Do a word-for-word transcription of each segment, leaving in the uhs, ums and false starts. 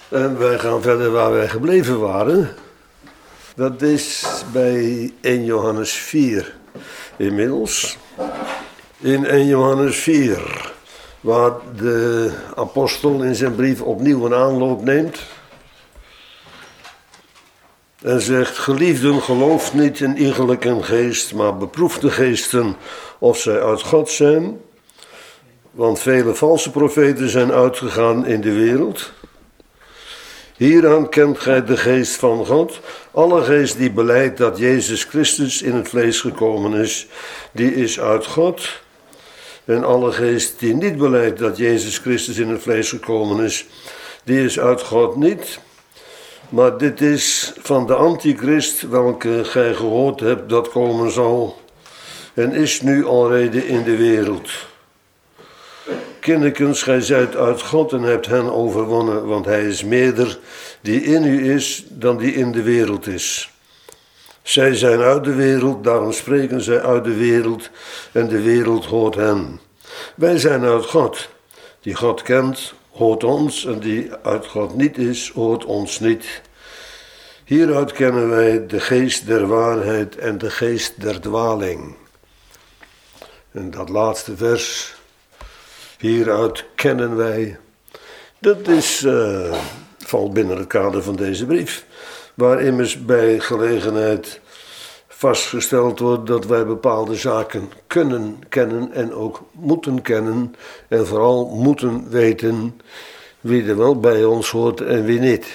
En wij gaan verder waar wij gebleven waren. Dat is bij eerste Johannes vier inmiddels. In eerste Johannes vier, waar de apostel in zijn brief opnieuw een aanloop neemt. En zegt: geliefden, gelooft niet in iegelijke geest, maar beproeft de geesten of zij uit God zijn. Want vele valse profeten zijn uitgegaan in de wereld. Hieraan kent gij de geest van God. Alle geest die belijdt dat Jezus Christus in het vlees gekomen is, die is uit God. En alle geest die niet belijdt dat Jezus Christus in het vlees gekomen is, die is uit God niet. Maar dit is van de antichrist, welke gij gehoord hebt dat komen zal, en is nu alreeds in de wereld. Kindekens, gij zijt uit God en hebt hen overwonnen, want hij is meerder die in u is dan die in de wereld is. Zij zijn uit de wereld, daarom spreken zij uit de wereld en de wereld hoort hen. Wij zijn uit God. Die God kent, hoort ons, en die uit God niet is, hoort ons niet. Hieruit kennen wij de geest der waarheid en de geest der dwaling. En dat laatste vers, hieruit kennen wij, dat is, uh, valt binnen het kader van deze brief, waar immers bij gelegenheid vastgesteld wordt dat wij bepaalde zaken kunnen kennen en ook moeten kennen en vooral moeten weten wie er wel bij ons hoort en wie niet.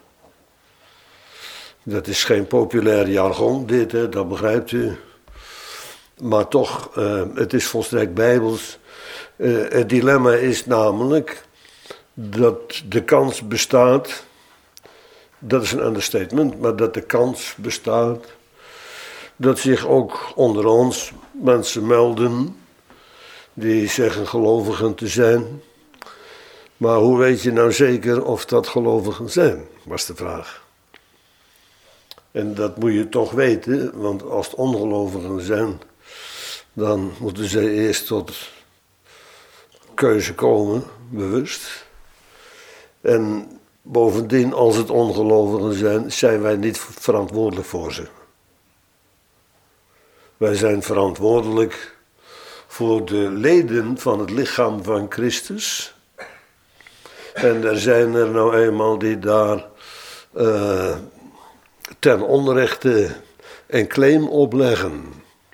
Dat is geen populair jargon, dit, hè, dat begrijpt u. Maar toch, uh, het is volstrekt bijbels. Uh, het dilemma is namelijk dat de kans bestaat, dat is een understatement, maar dat de kans bestaat dat zich ook onder ons mensen melden die zeggen gelovigen te zijn. Maar hoe weet je nou zeker of dat gelovigen zijn, was de vraag. En dat moet je toch weten, want als het ongelovigen zijn, dan moeten ze eerst tot keuze komen, bewust. En bovendien, als het ongelovigen zijn, zijn wij niet verantwoordelijk voor ze. Wij zijn verantwoordelijk voor de leden van het lichaam van Christus. En er zijn er nou eenmaal die daar uh, ten onrechte een claim op leggen.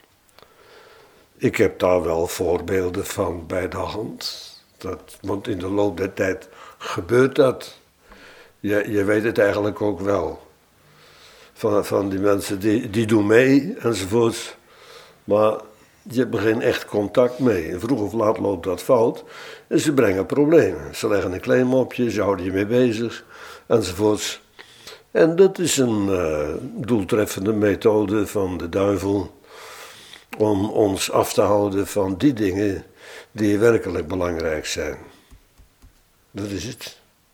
Ik heb daar wel voorbeelden van bij de hand. Dat, want in de loop der tijd gebeurt dat. Je, je weet het eigenlijk ook wel. Van, van die mensen die, die doen mee enzovoort. Maar je hebt er geen echt contact mee. En vroeg of laat loopt dat fout. En ze brengen problemen. Ze leggen een claim op je, ze houden je mee bezig enzovoorts. En dat is een uh, doeltreffende methode van de duivel om ons af te houden van die dingen die werkelijk belangrijk zijn. Dat is het.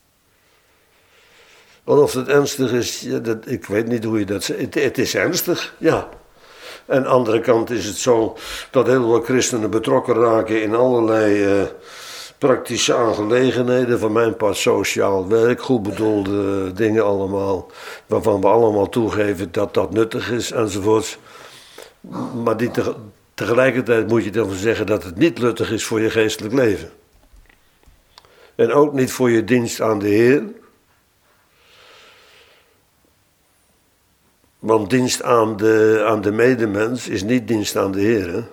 Want of het ernstig is, ja, dat, ik weet niet hoe je dat zegt. Het, het is ernstig, ja. En aan de andere kant is het zo dat heel veel christenen betrokken raken in allerlei uh, praktische aangelegenheden. Van mijn part sociaal werk, goed bedoelde dingen allemaal. Waarvan we allemaal toegeven dat dat nuttig is enzovoorts. Maar die te, tegelijkertijd moet je dan zeggen dat het niet nuttig is voor je geestelijk leven. En ook niet voor je dienst aan de Heer. Want dienst aan de, aan de medemens is niet dienst aan de Heer. Hè?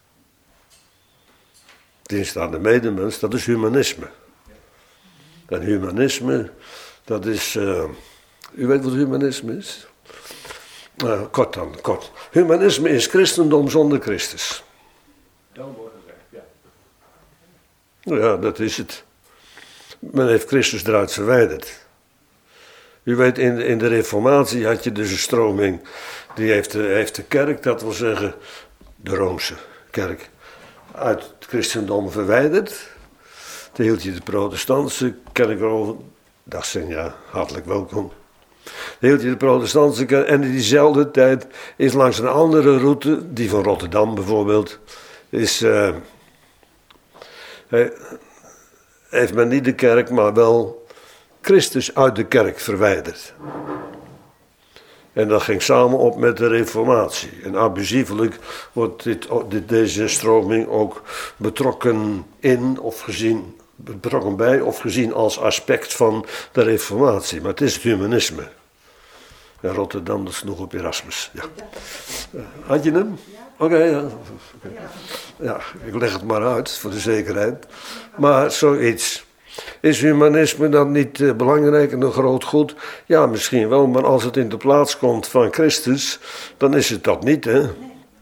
Dienst aan de medemens, dat is humanisme. En humanisme, dat is... Uh, u weet wat humanisme is? Uh, kort dan, kort. Humanisme is christendom zonder Christus. Dan wordt het recht, ja. Ja, dat is het. Men heeft Christus eruit verwijderd. U weet, in de, in de Reformatie had je dus een stroming, die heeft de, heeft de kerk, dat wil zeggen de Roomse kerk, uit het christendom verwijderd. Toen hield je de protestantse kerk over, dag zijn ja, hartelijk welkom. Dan hield je de protestantse kerk en in diezelfde tijd is langs een andere route, die van Rotterdam bijvoorbeeld, is, uh, heeft men niet de kerk, maar wel Christus uit de kerk verwijderd. En dat ging samen op met de reformatie. En abusievelijk wordt dit, dit, deze stroming ook betrokken in of gezien, betrokken bij of gezien als aspect van de reformatie. Maar het is het humanisme. In Rotterdam, dat sloeg op Erasmus. Ja. Had je hem? Oké, okay, ja. Okay. Ja, ik leg het maar uit voor de zekerheid. Maar zoiets. Is humanisme dan niet uh, belangrijk en een groot goed? Ja, misschien wel, maar als het in de plaats komt van Christus, dan is het dat niet, hè?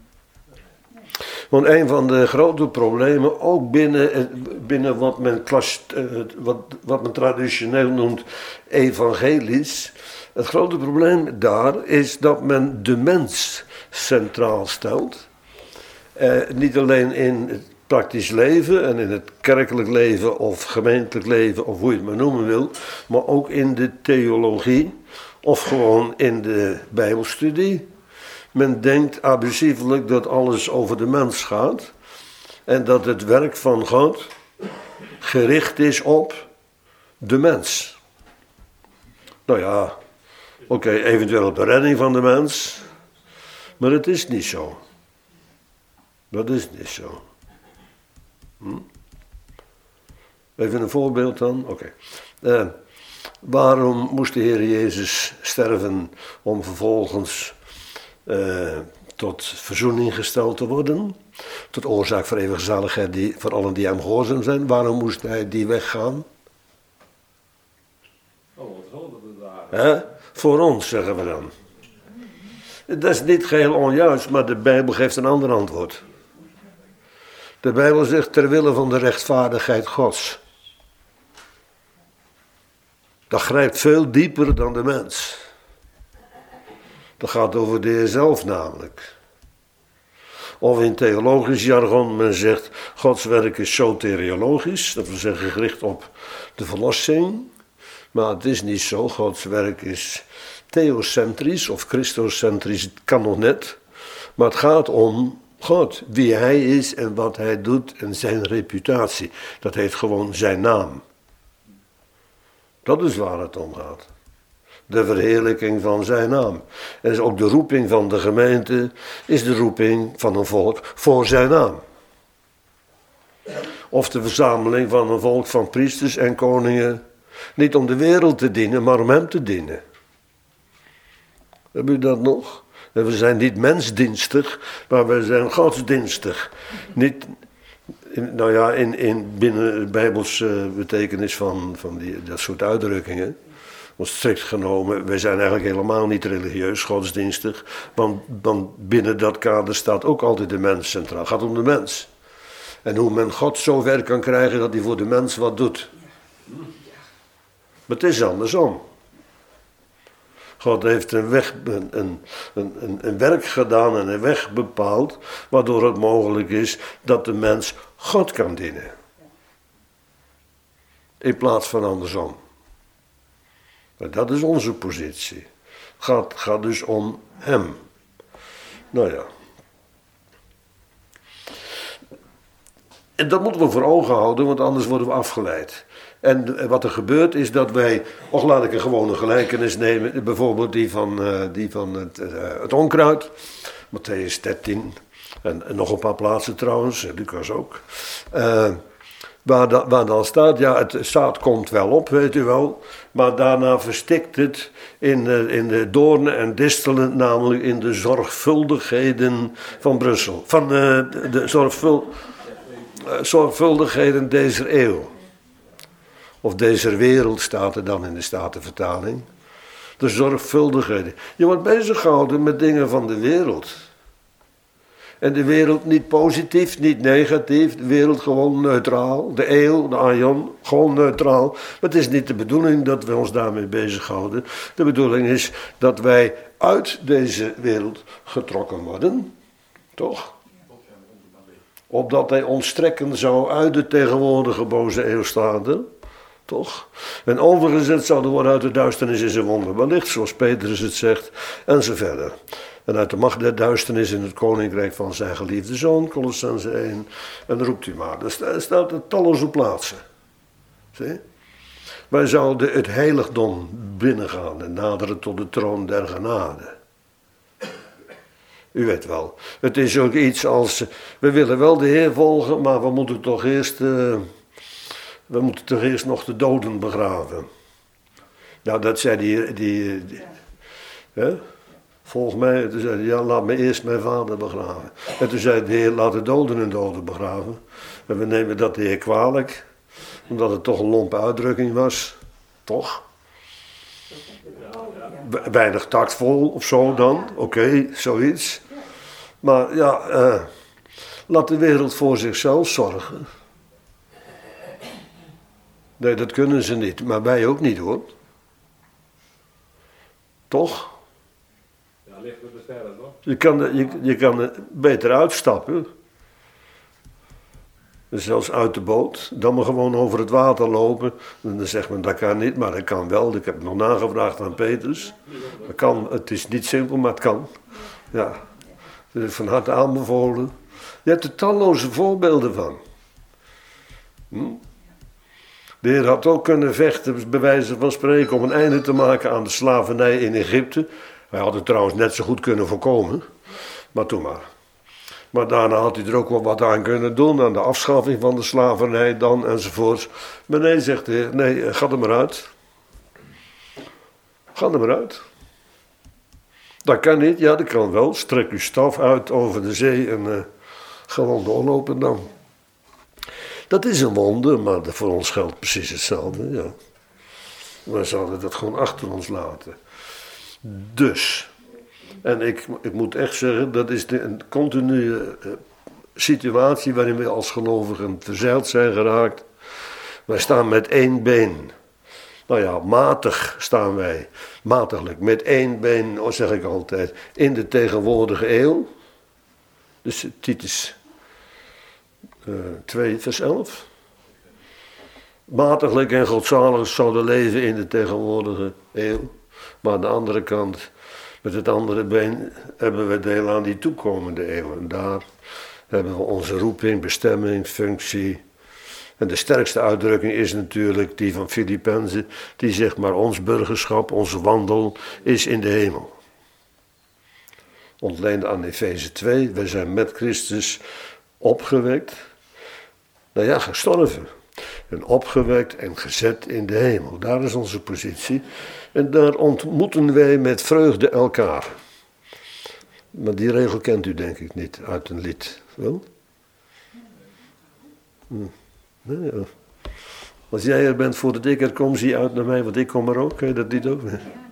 Want een van de grote problemen, ook binnen, binnen wat, men klas, uh, wat, wat men traditioneel noemt evangelisch, het grote probleem daar is dat men de mens centraal stelt. Uh, niet alleen in het praktisch leven en in het kerkelijk leven of gemeentelijk leven of hoe je het maar noemen wil, maar ook in de theologie of gewoon in de bijbelstudie. Men denkt abusievelijk dat alles over de mens gaat en dat het werk van God gericht is op de mens. Nou ja, oké, okay, eventueel op de redding van de mens, maar het is niet zo. Dat is niet zo. Hm? Even een voorbeeld dan. Oké. Okay. Uh, waarom moest de Heer Jezus sterven om vervolgens uh, tot verzoening gesteld te worden? Tot oorzaak voor eeuwige zaligheid die, voor allen die hem gehoorzaam zijn. Waarom moest hij die weggaan? Oh, wat zullen we daar? Huh? Voor ons, zeggen we dan. Dat is niet geheel onjuist, maar de Bijbel geeft een ander antwoord. De Bijbel zegt ter wille van de rechtvaardigheid Gods. Dat grijpt veel dieper dan de mens. Dat gaat over de Heer zelf namelijk. Of in theologisch jargon, men zegt Gods werk is soteriologisch, dat wil zeggen gericht op de verlossing. Maar het is niet zo, Gods werk is theocentrisch of christocentrisch, het kan nog net. Maar het gaat om God, wie hij is en wat hij doet en zijn reputatie. Dat heet gewoon zijn naam. Dat is waar het om gaat. De verheerlijking van zijn naam. En is ook de roeping van de gemeente, is de roeping van een volk voor zijn naam. Of de verzameling van een volk van priesters en koningen, niet om de wereld te dienen, maar om hem te dienen. Heb u dat nog? En we zijn niet mensdienstig, maar we zijn godsdienstig. Niet, in, nou ja, in, in binnen de Bijbelse betekenis van, van die, dat soort uitdrukkingen. Want strikt genomen, wij zijn eigenlijk helemaal niet religieus, godsdienstig. Want, want binnen dat kader staat ook altijd de mens centraal. Het gaat om de mens. En hoe men God zover kan krijgen dat hij voor de mens wat doet. Maar het is andersom. God heeft een, weg, een, een, een, een werk gedaan en een weg bepaald, waardoor het mogelijk is dat de mens God kan dienen. In plaats van andersom. En dat is onze positie. Het gaat, gaat dus om hem. Nou ja. En dat moeten we voor ogen houden, want anders worden we afgeleid. En wat er gebeurt is dat wij, och laat ik een gewone gelijkenis nemen, bijvoorbeeld die van, uh, die van het, uh, het onkruid, Mattheüs dertien, en, en nog een paar plaatsen trouwens, Lucas ook, uh, waar, da, waar dan staat, ja het zaad komt wel op, weet u wel, maar daarna verstikt het in de, in de doornen en distelen, namelijk in de zorgvuldigheden van Brussel, van uh, de, de zorgvul, uh, zorgvuldigheden deze eeuw. Of deze wereld staat er dan in de Statenvertaling. De zorgvuldigheden. Je wordt bezig gehouden met dingen van de wereld. En de wereld niet positief, niet negatief. De wereld gewoon neutraal. De eeuw, de aion, gewoon neutraal. Maar het is niet de bedoeling dat we ons daarmee bezighouden. De bedoeling is dat wij uit deze wereld getrokken worden. Toch? Opdat hij ons strekken zou uit de tegenwoordige boze eeuwstade. Toch? En overgezet zouden worden uit de duisternis in zijn wonderbaar licht, zoals Petrus het zegt, en zo verder. En uit de macht der duisternis in het koninkrijk van zijn geliefde zoon, Kolossenzen één, en roept u maar. Er staat er talloze plaatsen. Zie? Wij zouden het heiligdom binnengaan en naderen tot de troon der genade. U weet wel, het is ook iets als, we willen wel de Heer volgen, maar we moeten toch eerst, uh, we moeten toch eerst nog de doden begraven. Nou, dat zei die, die, die hè? Volgens mij, toen zei hij, ja, laat me eerst mijn vader begraven. En toen zei de Heer, laat de doden hun doden begraven. En we nemen dat de Heer kwalijk, omdat het toch een lompe uitdrukking was, toch? Weinig tactvol of zo dan, oké, okay, zoiets. Maar ja, uh, laat de wereld voor zichzelf zorgen. Nee, dat kunnen ze niet, maar wij ook niet hoor. Toch? Ja, licht met de sterren, toch? Je kan, je, je kan er beter uitstappen. Zelfs uit de boot. Dan maar gewoon over het water lopen. En dan zegt men, dat kan niet, maar dat kan wel. Ik heb het nog nagevraagd aan Petrus. Dat kan, het is niet simpel, maar het kan. Ja, dat is van harte aanbevolen. Je hebt er talloze voorbeelden van. Hm? De Heer had ook kunnen vechten, bij wijze van spreken, om een einde te maken aan de slavernij in Egypte. Hij had het trouwens net zo goed kunnen voorkomen. Maar toen maar. Maar daarna had hij er ook wel wat aan kunnen doen, aan de afschaffing van de slavernij dan enzovoort. Maar nee, zegt de Heer, nee, ga er maar uit. Ga er maar uit. Dat kan niet, ja dat kan wel. Strek uw staf uit over de zee en uh, gewoon doorlopen dan. Dat is een wonder, maar voor ons geldt precies hetzelfde, ja. Wij zouden dat gewoon achter ons laten. Dus... En ik, ik moet echt zeggen, dat is de, een continue uh, situatie waarin we als gelovigen verzeild zijn geraakt. Wij staan met één been. Nou ja, matig staan wij. Matiglijk, met één been, zeg ik altijd, in de tegenwoordige eeuw. Dus Titus uh, twee vers elf. Matiglijk en godzalig zouden leven in de tegenwoordige eeuw. Maar aan de andere kant... Met het andere been hebben we deel aan die toekomende eeuw. En daar hebben we onze roeping, bestemming, functie. En de sterkste uitdrukking is natuurlijk die van Filippenzen. Die zegt maar ons burgerschap, onze wandel is in de hemel. Ontleend aan Efeze twee. We zijn met Christus opgewekt. Nou ja, gestorven. En opgewekt en gezet in de hemel. Daar is onze positie. En daar ontmoeten wij met vreugde elkaar. Maar die regel kent u denk ik niet uit een lied. Wel? Hm. Nee, ja. Als jij er bent voordat ik er kom, zie uit naar mij, want ik kom er ook. Kan je dat niet ook?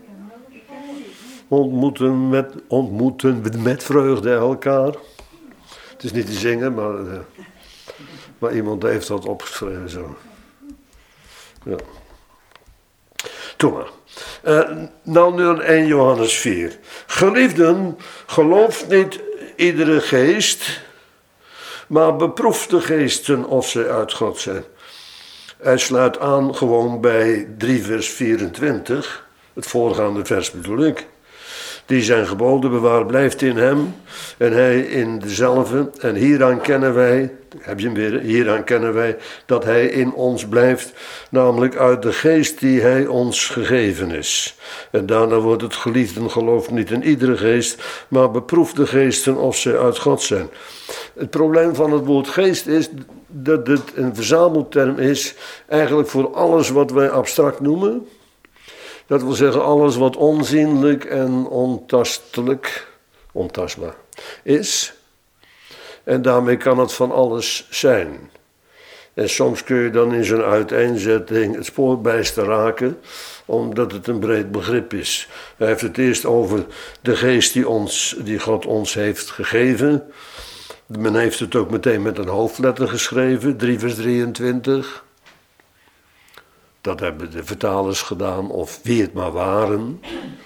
Ontmoeten met, ontmoeten met vreugde elkaar. Het is niet te zingen, maar, uh, maar iemand heeft dat opgeschreven zo. Ja. Toen maar. Uh, nou nu aan eerste Johannes vier. Geliefden, gelooft niet iedere geest, maar beproef de geesten of ze uit God zijn. Hij sluit aan gewoon bij drie vers vierentwintig, het voorgaande vers bedoel ik. Die zijn geboden bewaard blijft in hem en hij in dezelfde. En hieraan kennen wij, heb je hem weer, hieraan kennen wij dat hij in ons blijft, namelijk uit de geest die hij ons gegeven is. En daarna wordt het geliefden geloof niet in iedere geest, maar beproef de geesten of ze uit God zijn. Het probleem van het woord geest is dat het een verzamelterm is eigenlijk voor alles wat wij abstract noemen. Dat wil zeggen alles wat onzienlijk en ontastelijk, ontastbaar is. En daarmee kan het van alles zijn. En soms kun je dan in zo'n uiteenzetting het spoor bijster raken, omdat het een breed begrip is. Hij heeft het eerst over de geest die, ons, die God ons heeft gegeven. Men heeft het ook meteen met een hoofdletter geschreven, drie vers drieëntwintig. Dat hebben de vertalers gedaan, of wie het maar waren.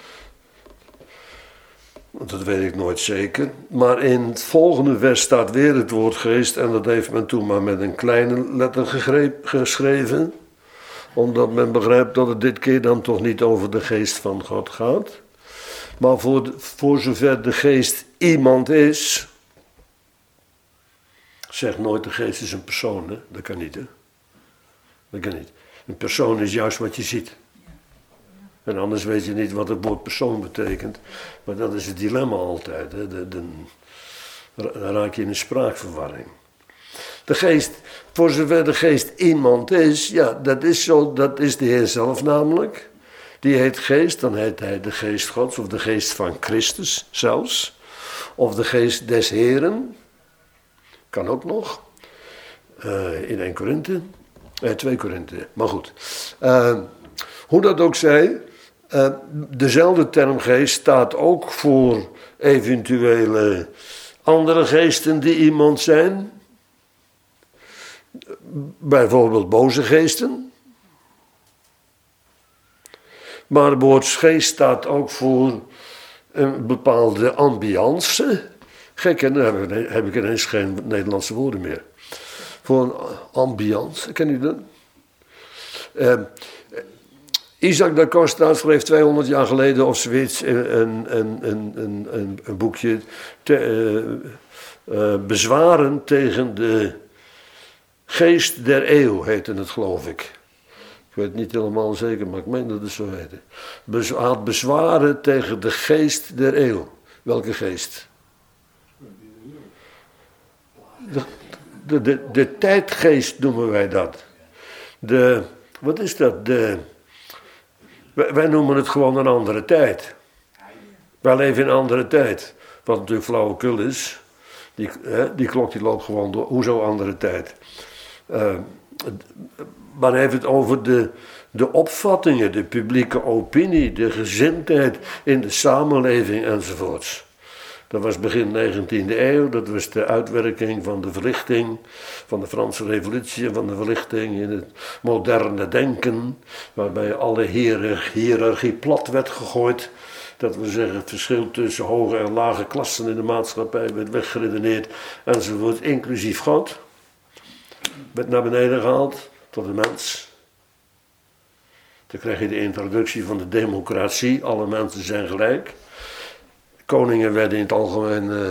Dat weet ik nooit zeker. Maar in het volgende vers staat weer het woord geest. En dat heeft men toen maar met een kleine letter gegreep, geschreven. Omdat men begrijpt dat het dit keer dan toch niet over de geest van God gaat. Maar voor, de, voor zover de geest iemand is. Zeg nooit de geest is een persoon, hè? Dat kan niet, hè? Dat kan niet. Een persoon is juist wat je ziet. En anders weet je niet wat het woord persoon betekent. Maar dat is het dilemma altijd. Hè. De, de, dan raak je in een spraakverwarring. De geest, voor zover de geest iemand is, ja, dat is zo, dat is de Heer zelf namelijk. Die heet geest, dan heet hij de geest Gods of de geest van Christus zelfs. Of de geest des Heren. Kan ook nog. Uh, in één Korinthe. Eh, twee Korinthe, maar goed. Uh, hoe dat ook zij, uh, dezelfde term geest staat ook voor eventuele andere geesten die iemand zijn. Bijvoorbeeld boze geesten. Maar het woord geest staat ook voor een bepaalde ambiance. Gek, en dan heb ik, heb ik ineens geen Nederlandse woorden meer. Voor een ambiance, ken u dat? Uh, Isaac da Costa schreef tweehonderd jaar geleden of zoiets een, een, een, een, een, een boekje. Te, uh, uh, bezwaren tegen de geest der eeuw heette het, geloof ik. Ik weet het niet helemaal zeker, maar ik meen dat het zo heette. Bez, had bezwaren tegen de geest der eeuw. Welke geest? De, de, de, de tijdgeest noemen wij dat. De, wat is dat? De, wij, wij noemen het gewoon een andere tijd. Wij leven in een andere tijd. Wat natuurlijk flauwekul is. Die, hè, die klok die loopt gewoon door. Hoezo andere tijd? Uh, maar hij heeft het over de, de opvattingen, de publieke opinie, de gezindheid in de samenleving enzovoorts. Dat was begin negentiende eeuw, dat was de uitwerking van de verlichting, van de Franse revolutie en van de verlichting in het moderne denken, waarbij alle hiërarchie plat werd gegooid. Dat we zeggen, het verschil tussen hoge en lage klassen in de maatschappij werd weggeredeneerd enzovoort, inclusief God. Werd naar beneden gehaald tot de mens. Dan krijg je de introductie van de democratie, alle mensen zijn gelijk. Koningen werden in het algemeen uh,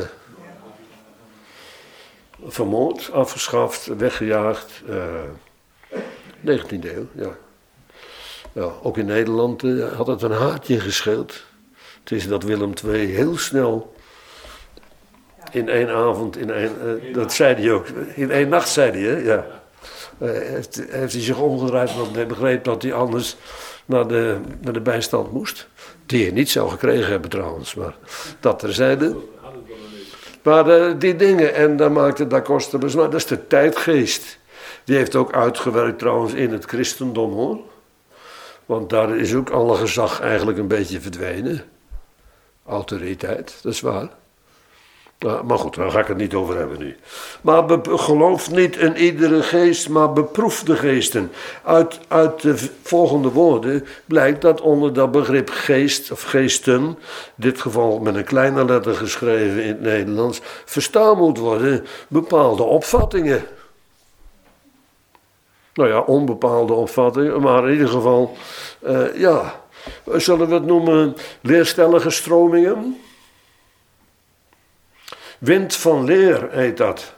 vermoord, afgeschaft, weggejaagd. Uh, negentiende eeuw, ja. ja. Ook in Nederland uh, had het een haartje gescheeld. Het is dat Willem de Tweede heel snel in één avond, in één, uh, dat zei hij ook, in één nacht zei hij, hè? Ja. Uh, heeft, heeft hij zich omgedraaid, want hij begreep dat hij anders naar de, naar de bijstand moest. Die hij niet zou gekregen hebben trouwens, maar dat terzijde. Maar uh, die dingen, en daar maakte Da Costa bezwaar, dat is de tijdgeest. Die heeft ook uitgewerkt trouwens in het christendom, hoor. Want daar is ook alle gezag eigenlijk een beetje verdwenen. Autoriteit, dat is waar. Uh, maar goed, daar ga ik het niet over hebben nu. Maar be- geloof niet in iedere geest, maar beproef de geesten. Uit, uit de v- volgende woorden blijkt dat onder dat begrip geest of geesten, in dit geval met een kleine letter geschreven in het Nederlands, verstaan moet worden bepaalde opvattingen. Nou ja, onbepaalde opvattingen, maar in ieder geval, uh, ja, zullen we het noemen leerstellige stromingen? Wind van leer heet dat.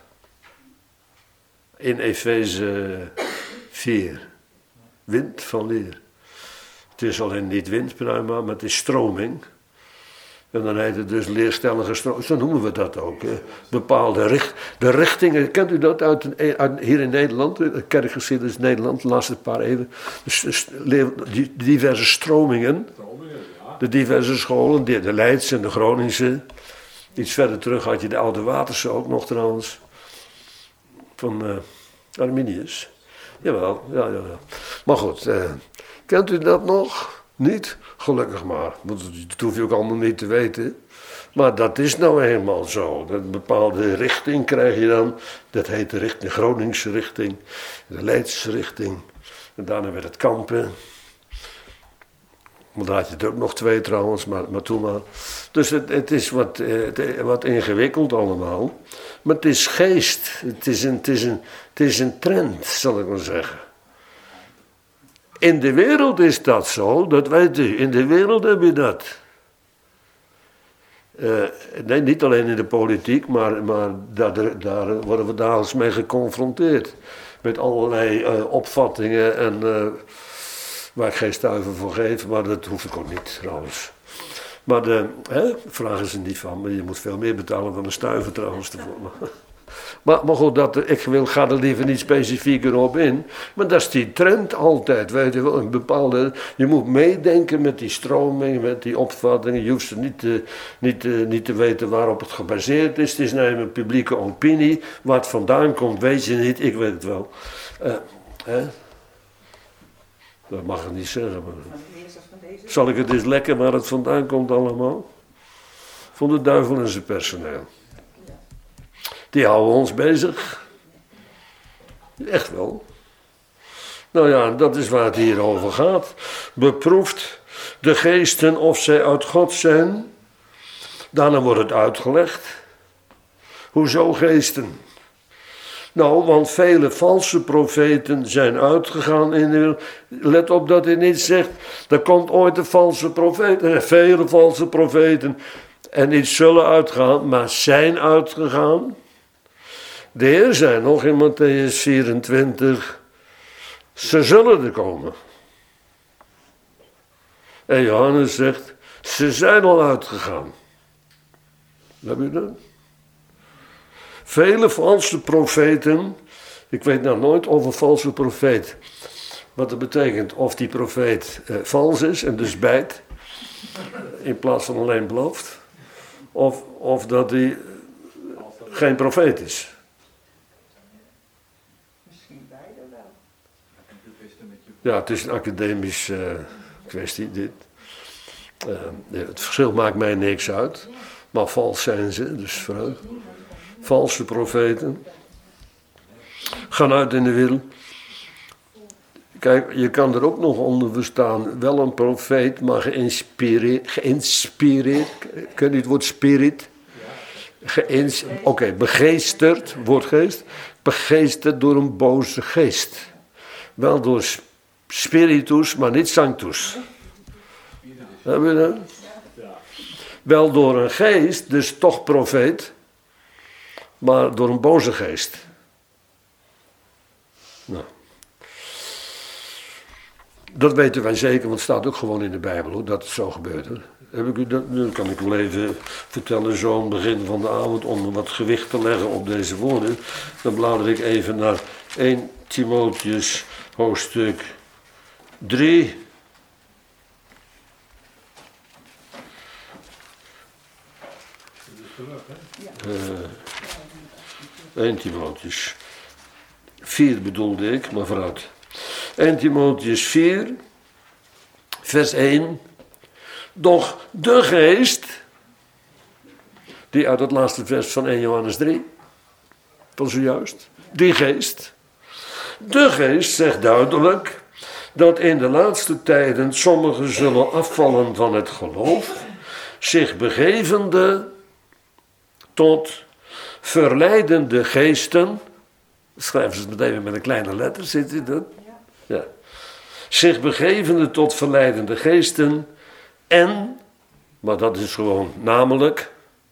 In Efeze vier. Wind van leer. Het is alleen niet windpneuma, maar het is stroming. En dan heet het dus leerstellige stroming. Zo noemen we dat ook. Hè. Bepaalde richt, de richtingen. Kent u dat uit, uit, hier in Nederland? De kerkgeschiedenis Nederland, de laatste paar eeuwen. Dus, dus, die diverse stromingen. De diverse scholen. De, de Leidse en de Groningse. Iets verder terug had je de Oude Waterse ook nog trouwens. Van uh, Arminius. Jawel, ja, ja, ja. Maar goed, uh, kent u dat nog? Niet? Gelukkig maar. Want dat hoef je ook allemaal niet te weten. Maar dat is nou eenmaal zo. Een bepaalde richting krijg je dan. Dat heet de richting, de Groningse richting. De Leidse richting. En daarna werd het Kampen. Maar daar had je het ook nog twee trouwens, maar, maar toen maar. Dus het, het is wat, het, wat ingewikkeld allemaal. Maar het is geest. Het is, een, het, is een, het is een trend, zal ik maar zeggen. In de wereld is dat zo, dat weet u. In de wereld heb je dat. Uh, nee, niet alleen in de politiek, maar, maar daar, daar worden we dagelijks mee geconfronteerd. met allerlei uh, opvattingen en uh, waar ik geen stuiver voor geef, maar dat hoef ik ook niet trouwens. Maar de, hè, vragen ze niet van, maar je moet veel meer betalen dan een stuiver trouwens ervoor. Maar, maar goed, dat, ik wil, ga er liever niet specifieker op in. Maar dat is die trend altijd, weet je wel. Een bepaalde, je moet meedenken met die stroming, met die opvattingen. Je hoeft ze niet te, niet, te, niet te weten waarop het gebaseerd is. Het is nou een publieke opinie. Waar het vandaan komt, weet je niet. Ik weet het wel. Uh, hè? Dat mag ik niet zeggen. Maar... Zal ik het eens lekker waar het vandaan komt allemaal? Van de duivel en zijn personeel. Die houden ons bezig. Echt wel. Nou ja, dat is waar het hier over gaat. Beproeft de geesten of zij uit God zijn. Daarna wordt het uitgelegd. Hoezo geesten? Nou, want vele valse profeten zijn uitgegaan in de wereld. Let op dat hij niet zegt, er komt ooit een valse profeet. Er zijn vele valse profeten. En niet zullen uitgaan, maar zijn uitgegaan. De Heer zei nog in Matthäus vierentwintig, ze zullen er komen. En Johannes zegt, ze zijn al uitgegaan. Heb je dat? Vele valse profeten, ik weet nou nooit of een valse profeet, wat dat betekent, of die profeet eh, vals is en dus bijt, in plaats van alleen belooft, of, of dat hij geen profeet is. Ja, het is een academische uh, kwestie, dit. Uh, het verschil maakt mij niks uit. Maar vals zijn ze, dus vooruit. Valse profeten. Gaan uit in de wereld. Kijk, je kan er ook nog onder verstaan. Wel een profeet, maar geïnspireerd. Geïnspireerd. Ken je het woord spirit? Geïns, Oké, okay, begeesterd, woordgeest. Begeesterd door een boze geest. Wel door spiritus, maar niet sanctus. Heb je dat? Wel door een geest, dus toch profeet, maar door een boze geest. Nou. Dat weten wij zeker, want het staat ook gewoon in de Bijbel, hoor, dat het zo gebeurt. Hè. Heb ik u dat, nu kan ik wel even vertellen, zo aan het begin van de avond, om wat gewicht te leggen op deze woorden. Dan blader ik even naar eerste Timotheus hoofdstuk drie. Uh, eerste Timotheus vier bedoelde ik, maar vooruit. eerste Timotheus vier, vers één. Doch de geest, die uit het laatste vers van eerste Johannes drie, van zojuist, die geest, de geest zegt duidelijk dat in de laatste tijden sommigen zullen afvallen van het geloof, zich begevende tot verleidende geesten. Schrijven ze het even met een kleine letter, ziet u dat? Ja. Zich begevende tot verleidende geesten en, maar dat is gewoon namelijk,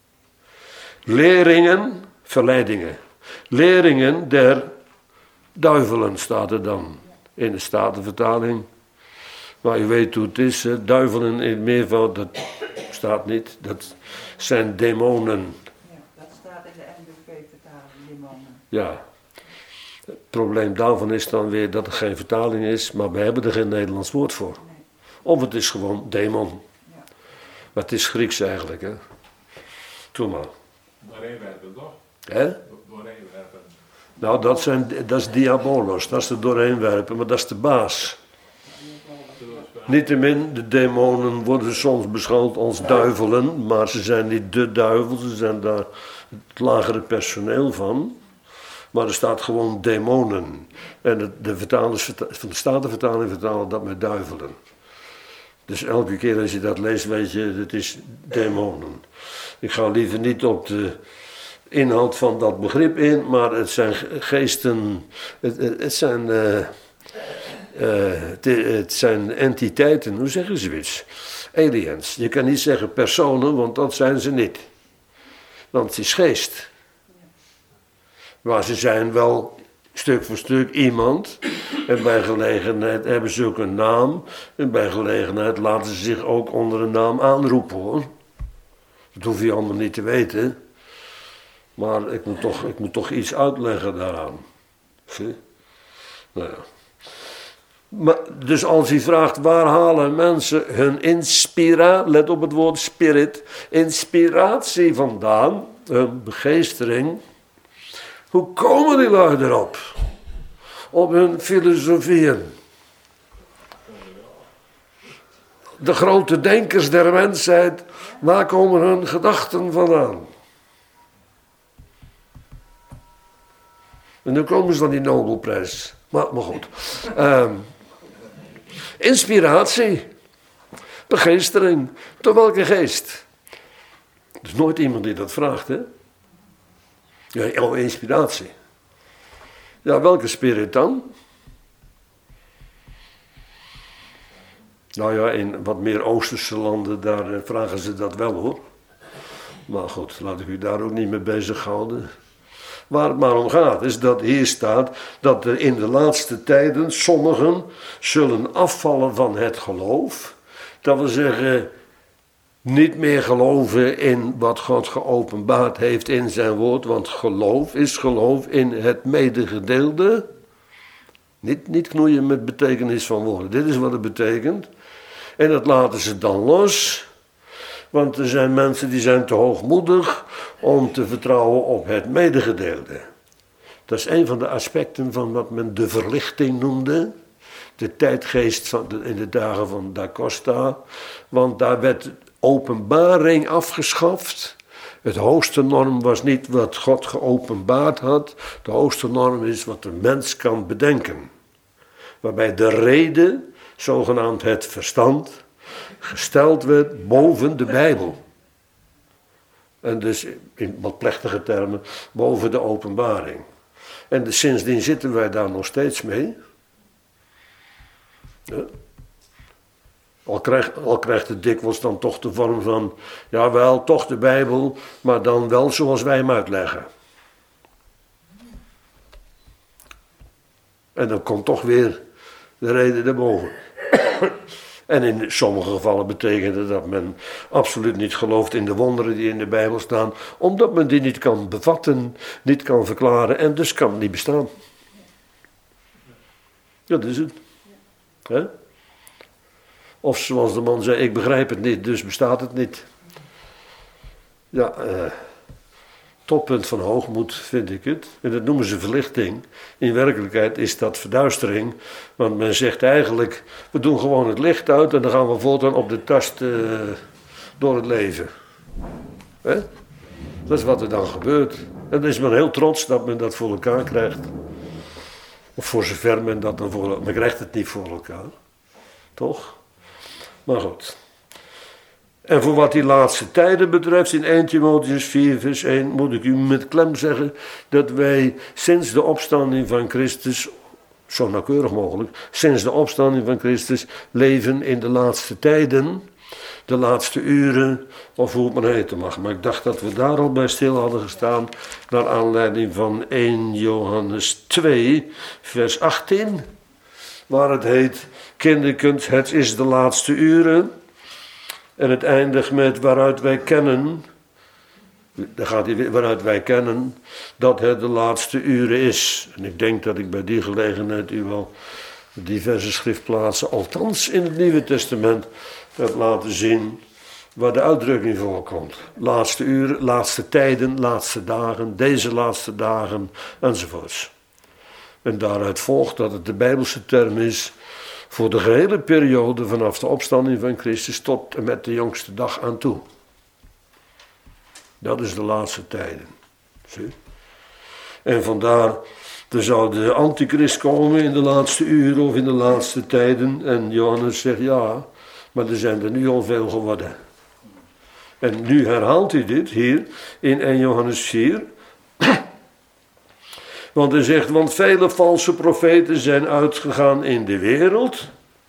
leringen, verleidingen, leringen der duivelen staat er dan in de Statenvertaling. Maar u weet hoe het is, hè? Duivelen in het meervoud, dat staat niet, dat zijn demonen. Ja, dat staat in de N B V-vertaling, demonen. Ja. Het probleem daarvan is dan weer dat er geen vertaling is, maar we hebben er geen Nederlands woord voor. Nee. Of het is gewoon demon. Ja. Maar het is Grieks eigenlijk, hè. Doe maar. Doorheen werpen, toch? Hè? Doorheen werpen. Nou, dat, zijn, dat is diabolos, dat is er doorheen werpen, maar dat is de baas. Niettemin, de demonen worden soms beschouwd als duivelen, maar ze zijn niet de duivel, ze zijn daar het lagere personeel van. Maar er staat gewoon demonen. En de, de vertalers van de Statenvertaling vertalen dat met duivelen. Dus elke keer als je dat leest, weet je, het is demonen. Ik ga liever niet op de inhoud van dat begrip in, maar het zijn geesten, het, het zijn, uh, uh, het, het zijn entiteiten, hoe zeggen ze iets? Aliens. Je kan niet zeggen personen, want dat zijn ze niet. Want het is geest. Maar ze zijn wel stuk voor stuk iemand. En bij gelegenheid hebben ze ook een naam. En bij gelegenheid laten ze zich ook onder een naam aanroepen, hoor. Dat hoef je allemaal niet te weten. Maar ik moet toch, ik moet toch iets uitleggen daaraan. Zie? Nou ja. Maar, dus als hij vraagt, waar halen mensen hun inspiratie, let op het woord spirit, inspiratie vandaan, hun begeestering. Hoe komen die lui erop? Op hun filosofieën. De grote denkers der mensheid, waar komen hun gedachten vandaan? En nu komen ze dan die Nobelprijs. Maar, maar goed. Um, inspiratie. Begeestering. Door welke geest? Er is nooit iemand die dat vraagt, hè? Ja, oh, inspiratie. Ja, welke spirit dan? Nou ja, in wat meer Oosterse landen, daar vragen ze dat wel, hoor. Maar goed, laat ik u daar ook niet mee bezighouden. Waar het maar om gaat, is dat hier staat dat er in de laatste tijden sommigen zullen afvallen van het geloof. Dat wil zeggen, niet meer geloven in wat God geopenbaard heeft in zijn woord. Want geloof is geloof in het medegedeelde. Niet, niet knoeien met betekenis van woorden. Dit is wat het betekent. En dat laten ze dan los. Want er zijn mensen die zijn te hoogmoedig om te vertrouwen op het medegedeelde. Dat is een van de aspecten van wat men de verlichting noemde. De tijdgeest van de, in de dagen van Da Costa. Want daar werd openbaring afgeschaft. Het hoogste norm was niet wat God geopenbaard had. De hoogste norm is wat de mens kan bedenken. Waarbij de reden, zogenaamd het verstand, gesteld werd boven de Bijbel. En dus in wat plechtige termen boven de openbaring. En dus sindsdien zitten wij daar nog steeds mee. Ja. Al, krijgt, al krijgt het dikwijls dan toch de vorm van, jawel, toch de Bijbel, maar dan wel zoals wij hem uitleggen. En dan komt toch weer de reden erboven. En in sommige gevallen betekent het dat men absoluut niet gelooft in de wonderen die in de Bijbel staan, omdat men die niet kan bevatten, niet kan verklaren en dus kan het niet bestaan. Dat is het. He? Of zoals de man zei, ik begrijp het niet, dus bestaat het niet. Ja, eh, toppunt van hoogmoed vind ik het. En dat noemen ze verlichting. In werkelijkheid is dat verduistering. Want men zegt eigenlijk, we doen gewoon het licht uit en dan gaan we voortaan op de tast uh, door het leven. He? Dat is wat er dan gebeurt. En dan is men heel trots dat men dat voor elkaar krijgt. Of voor zover men dat dan voor elkaar... Men krijgt het niet voor elkaar. Toch? Maar goed. En voor wat die laatste tijden betreft, in eerste Timotheüs vier vers één, moet ik u met klem zeggen dat wij sinds de opstanding van Christus, zo nauwkeurig mogelijk, sinds de opstanding van Christus leven in de laatste tijden, de laatste uren, of hoe het maar heten mag. Maar ik dacht dat we daar al bij stil hadden gestaan, naar aanleiding van eerste Johannes twee, vers achttien, waar het heet, kinderkens, het is de laatste uren. En het eindigt met waaruit wij kennen, dan gaat hij weer, waaruit wij kennen dat het de laatste uren is. En ik denk dat ik bij die gelegenheid u wel diverse schriftplaatsen, althans in het Nieuwe Testament, heb laten zien waar de uitdrukking voorkomt. Laatste uren, laatste tijden, laatste dagen, deze laatste dagen, enzovoorts. En daaruit volgt dat het de Bijbelse term is voor de gehele periode vanaf de opstanding van Christus tot en met de jongste dag aan toe. Dat is de laatste tijden. Zie? En vandaar, er zou de antichrist komen in de laatste uren of in de laatste tijden. En Johannes zegt ja, maar er zijn er nu al veel geworden. En nu herhaalt hij dit hier in eerste Johannes vier. Want hij zegt, want vele valse profeten zijn uitgegaan in de wereld.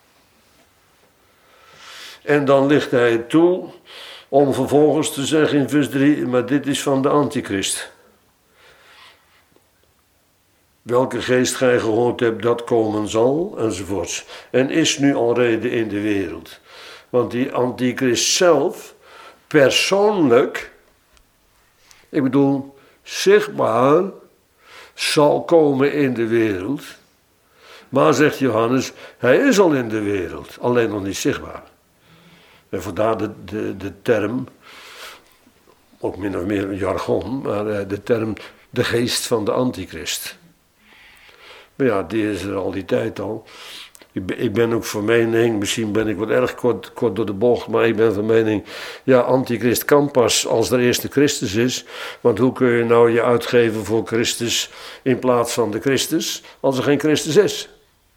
En dan licht hij het toe om vervolgens te zeggen in vers drie, maar dit is van de antichrist. welke geest gij gehoord hebt, dat komen zal, enzovoorts. En is nu alreeds in de wereld. Want die antichrist zelf, persoonlijk, ik bedoel, zichtbaar, zal komen in de wereld. Maar, zegt Johannes, hij is al in de wereld, alleen nog niet zichtbaar. En vandaar de, de, de term, ook min of meer een jargon, maar de term de geest van de antichrist. Maar ja, die is er al die tijd al. Ik ben, ik ben ook van mening, misschien ben ik wat erg kort, kort door de bocht, maar ik ben van mening, ja, antichrist kan pas als er eerst de Christus is. Want hoe kun je nou je uitgeven voor Christus in plaats van de Christus, als er geen Christus is?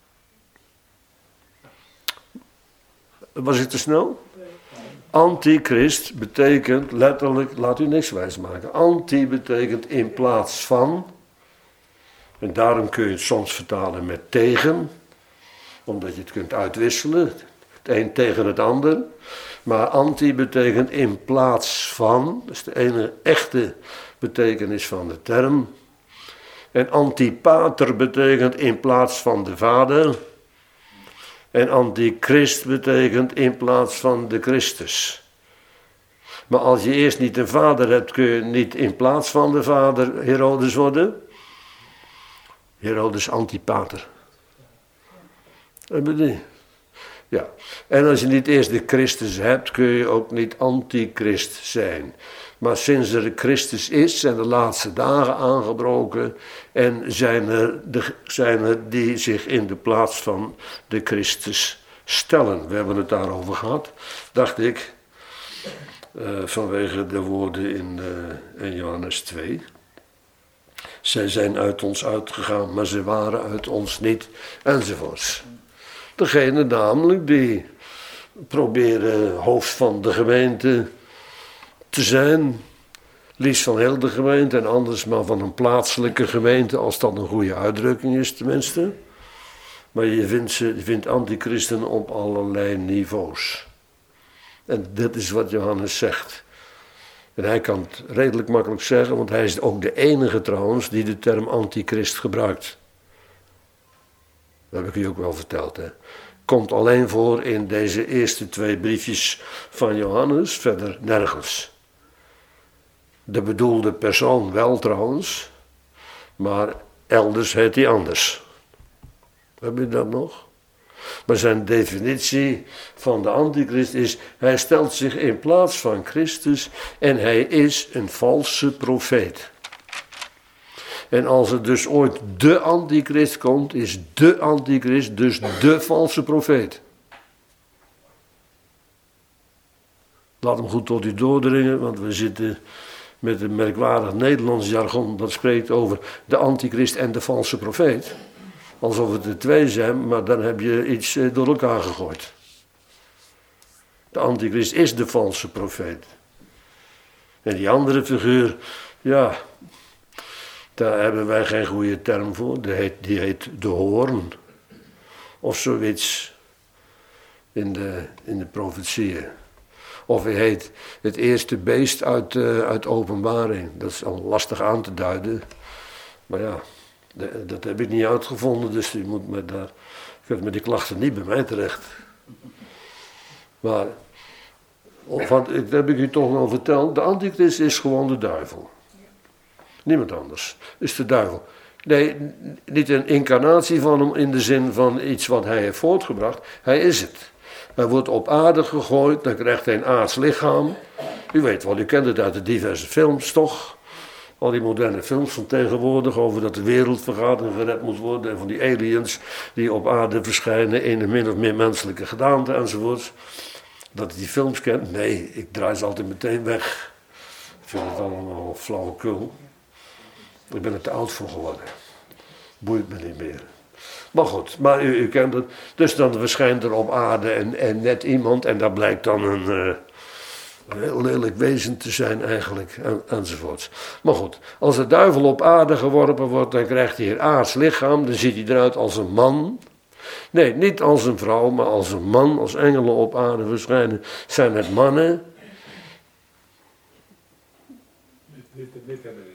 Was ik te snel? Antichrist betekent letterlijk, laat u niks wijsmaken. Anti betekent in plaats van. En daarom kun je het soms vertalen met tegen. Omdat je het kunt uitwisselen. Het een tegen het ander. Maar anti betekent in plaats van. Dat is de enige echte betekenis van de term. En antipater betekent in plaats van de Vader. En antichrist betekent in plaats van de Christus. Maar als je eerst niet een vader hebt, kun je niet in plaats van de vader Herodes worden. Herodes antipater. Hebben die? Ja. En als je niet eerst de Christus hebt, kun je ook niet antichrist zijn. Maar sinds er Christus is, zijn de laatste dagen aangebroken en zijn er, de, zijn er die zich in de plaats van de Christus stellen. We hebben het daarover gehad, dacht ik, uh, vanwege de woorden in, uh, in Johannes twee. Zij zijn uit ons uitgegaan, maar ze waren uit ons niet, enzovoorts. Degene namelijk die proberen hoofd van de gemeente te zijn, liefst van heel de gemeente en anders maar van een plaatselijke gemeente, als dat een goede uitdrukking is tenminste. Maar je vindt, ze, je vindt antichristen op allerlei niveaus. En dit is wat Johannes zegt. En hij kan het redelijk makkelijk zeggen, want hij is ook de enige trouwens die de term antichrist gebruikt. Dat heb ik u ook wel verteld, hè. Komt alleen voor in deze eerste twee briefjes van Johannes, verder nergens. De bedoelde persoon wel trouwens, maar elders heet hij anders. Heb je dat nog? Maar zijn definitie van de antichrist is, hij stelt zich in plaats van Christus en hij is een valse profeet. En als er dus ooit de antichrist komt, is de antichrist dus de valse profeet. Laat hem goed tot u doordringen, want we zitten met een merkwaardig Nederlands jargon dat spreekt over de antichrist en de valse profeet. Alsof het er twee zijn, maar dan heb je iets door elkaar gegooid. De antichrist is de valse profeet. En die andere figuur, ja, daar hebben wij geen goede term voor. Die heet, die heet de hoorn. Of zoiets in de, in de profetieën. Of hij heet het eerste beest uit, uh, uit Openbaring. Dat is al lastig aan te duiden. Maar ja, de, dat heb ik niet uitgevonden. Dus u moet met, daar, u kunt met die klachten niet bij mij terecht. Maar, want, dat heb ik u toch al verteld. De antichrist is gewoon de duivel. Niemand anders. Is de duivel. Nee, niet een incarnatie van hem in de zin van iets wat hij heeft voortgebracht. Hij is het. Hij wordt op aarde gegooid, dan krijgt hij een aards lichaam. U weet wel, u kent het uit de diverse films toch? Al die moderne films van tegenwoordig over dat de wereld vergaat en gered moet worden. En van die aliens die op aarde verschijnen in een min of meer menselijke gedaante enzovoorts. Dat u die films kent? Nee, ik draai ze altijd meteen weg. Ik vind het allemaal flauwekul. Ik ben er te oud voor geworden. Boeit me niet meer. Maar goed, maar u, u kent het. Dus dan verschijnt er op aarde en, en net iemand. En dat blijkt dan een, uh, een heel lelijk wezen te zijn eigenlijk. En, enzovoorts. Maar goed, als de duivel op aarde geworpen wordt, dan krijgt hij een aards lichaam. Dan ziet hij eruit als een man. Nee, niet als een vrouw, maar als een man. Als engelen op aarde verschijnen, zijn het mannen. Niet, niet, niet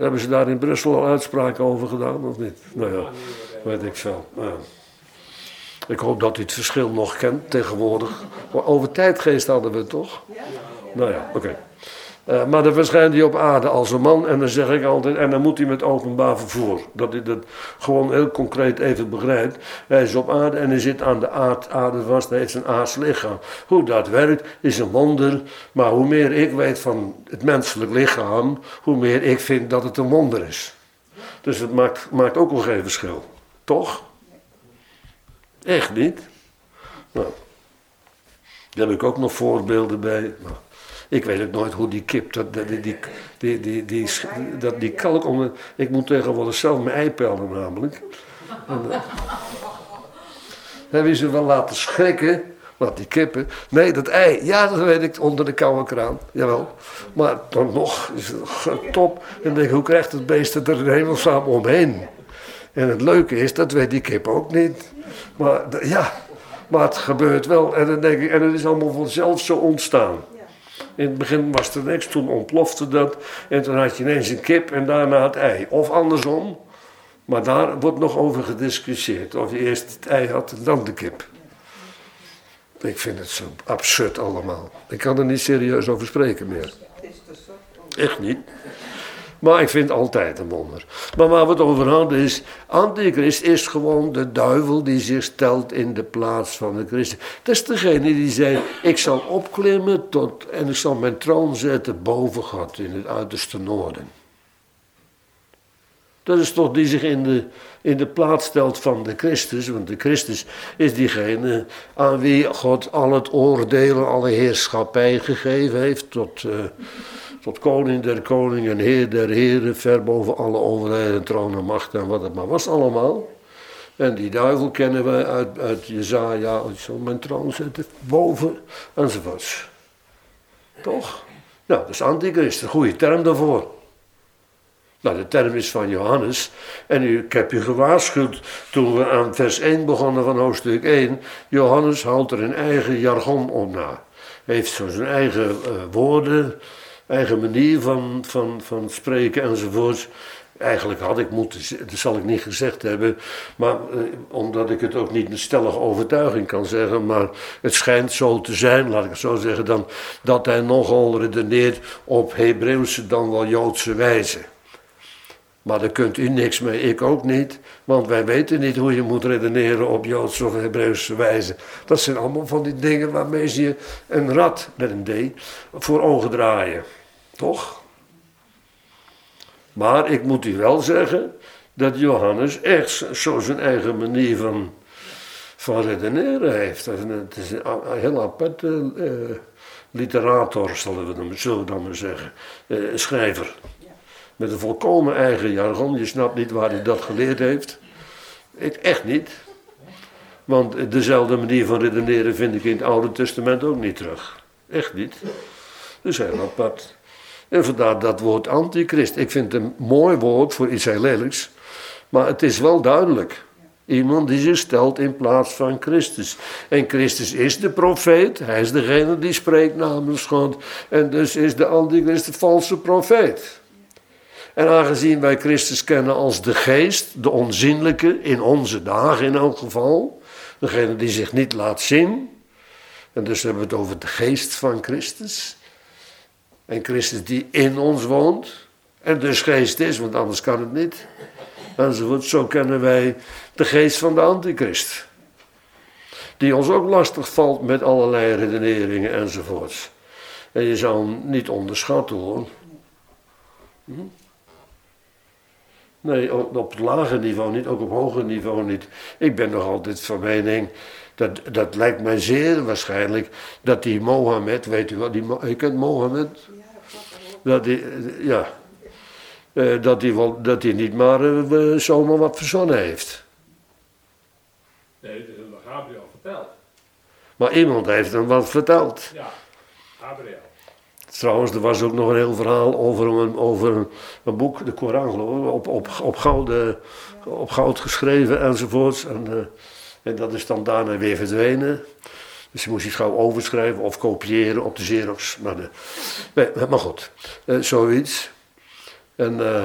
Hebben ze daar in Brussel al uitspraken over gedaan of niet? Nou ja, weet ik veel. Nou ja. Ik hoop dat u het verschil nog kent tegenwoordig. Maar over tijdgeest hadden we het toch? Nou ja, oké. Okay. Uh, maar dan verschijnt hij op aarde als een man en dan zeg ik altijd, en dan moet hij met openbaar vervoer. Dat hij dat gewoon heel concreet even begrijpt. Hij is op aarde en hij zit aan de aard, aarde vast, hij heeft een aards lichaam. Hoe dat werkt is een wonder, maar hoe meer ik weet van het menselijk lichaam, hoe meer ik vind dat het een wonder is. Dus het maakt, maakt ook nog geen verschil. Toch? Echt niet? Nou, daar heb ik ook nog voorbeelden bij. Nou, ik weet ook nooit hoe die kip, dat, die, die, die, die, die, dat, die kalk onder... Ik moet tegenwoordig zelf mijn ei pellen namelijk. En, uh, heb je ze wel laten schrikken, wat die kippen. Nee, dat ei, ja dat weet ik, onder de koude kraan, jawel. Maar dan nog is het top. En denk ik, hoe krijgt het beest het er in hemelsnaam omheen? En het leuke is, dat weet die kip ook niet. Maar ja, maar het gebeurt wel. En dan denk ik, en het is allemaal vanzelf zo ontstaan. In het begin was er niks, toen ontplofte dat. En toen had je ineens een kip en daarna het ei. Of andersom. Maar daar wordt nog over gediscussieerd. Of je eerst het ei had en dan de kip. Ik vind het zo absurd allemaal. Ik kan er niet serieus over spreken meer. Echt niet. Maar ik vind het altijd een wonder. Maar waar we het over hadden is, Antichrist is gewoon de duivel die zich stelt in de plaats van de Christus. Dat is degene die zei, ik zal opklimmen tot, en ik zal mijn troon zetten boven God in het uiterste noorden. Dat is toch die zich in de, in de plaats stelt van de Christus, want de Christus is diegene aan wie God al het oordelen, alle heerschappij gegeven heeft tot... Uh, Tot koning der koningen, heer der heren, ver boven alle overheden, troon en macht en wat het maar was allemaal. En die duivel kennen we uit, uit Jezaja, ik zal mijn troon zetten, boven enzovoorts. Toch? Nou, dat is antichrist, een goede term daarvoor. Nou, de term is van Johannes. En u, ik heb u gewaarschuwd toen we aan vers één begonnen van hoofdstuk één. Johannes haalt er een eigen jargon op na. Hij heeft zo zijn eigen uh, woorden... eigen manier van, van, van spreken enzovoorts. Eigenlijk had ik moeten, dat zal ik niet gezegd hebben, maar eh, omdat ik het ook niet met stellige overtuiging kan zeggen, maar het schijnt zo te zijn, laat ik het zo zeggen, dan, dat hij nogal redeneert op Hebreeuwse dan wel Joodse wijze. Maar daar kunt u niks mee, ik ook niet, want wij weten niet hoe je moet redeneren op Joodse of Hebreeuwse wijze. Dat zijn allemaal van die dingen waarmee ze je een rad met een D voor ogen draaien. Toch? Maar ik moet u wel zeggen dat Johannes echt zo zijn eigen manier van, van redeneren heeft. Het is een heel aparte uh, literator, zullen we dan, zullen we dan maar zeggen, uh, schrijver. Met een volkomen eigen jargon. Je snapt niet waar hij dat geleerd heeft. Ik echt niet. Want dezelfde manier van redeneren vind ik in het Oude Testament ook niet terug. Echt niet. Dus heel apart. En vandaar dat woord antichrist. Ik vind het een mooi woord voor iets heel lelijks. Maar het is wel duidelijk. Iemand die zich stelt in plaats van Christus. En Christus is de profeet. Hij is degene die spreekt namens God. En dus is de antichrist de valse profeet. En aangezien wij Christus kennen als de geest, de onzienlijke, in onze dagen in elk geval. Degene die zich niet laat zien. En dus hebben we het over de geest van Christus. En Christus die in ons woont. En dus geest is, want anders kan het niet. Enzovoort. Zo kennen wij de geest van de antichrist. Die ons ook lastig valt met allerlei redeneringen enzovoorts. En je zou hem niet onderschatten hoor. Hm? Nee, op het lage niveau niet, ook op hoger niveau niet. Ik ben nog altijd van mening, dat, dat lijkt mij zeer waarschijnlijk, dat die Mohammed, weet u wat, die, je kent Mohammed? Dat die, ja, dat die, wel, dat die niet maar uh, zomaar wat verzonnen heeft. Nee, dat heeft Gabriel verteld. Maar iemand heeft hem wat verteld. Ja, Gabriel. Trouwens, er was ook nog een heel verhaal over een, over een, een boek, de Koran geloof ik, op, op, op, goud, uh, op goud geschreven enzovoorts. En, uh, en dat is dan daarna weer verdwenen. Dus je moest iets gauw overschrijven of kopiëren op de Xerox. Maar, de, nee, maar goed, uh, zoiets. En uh,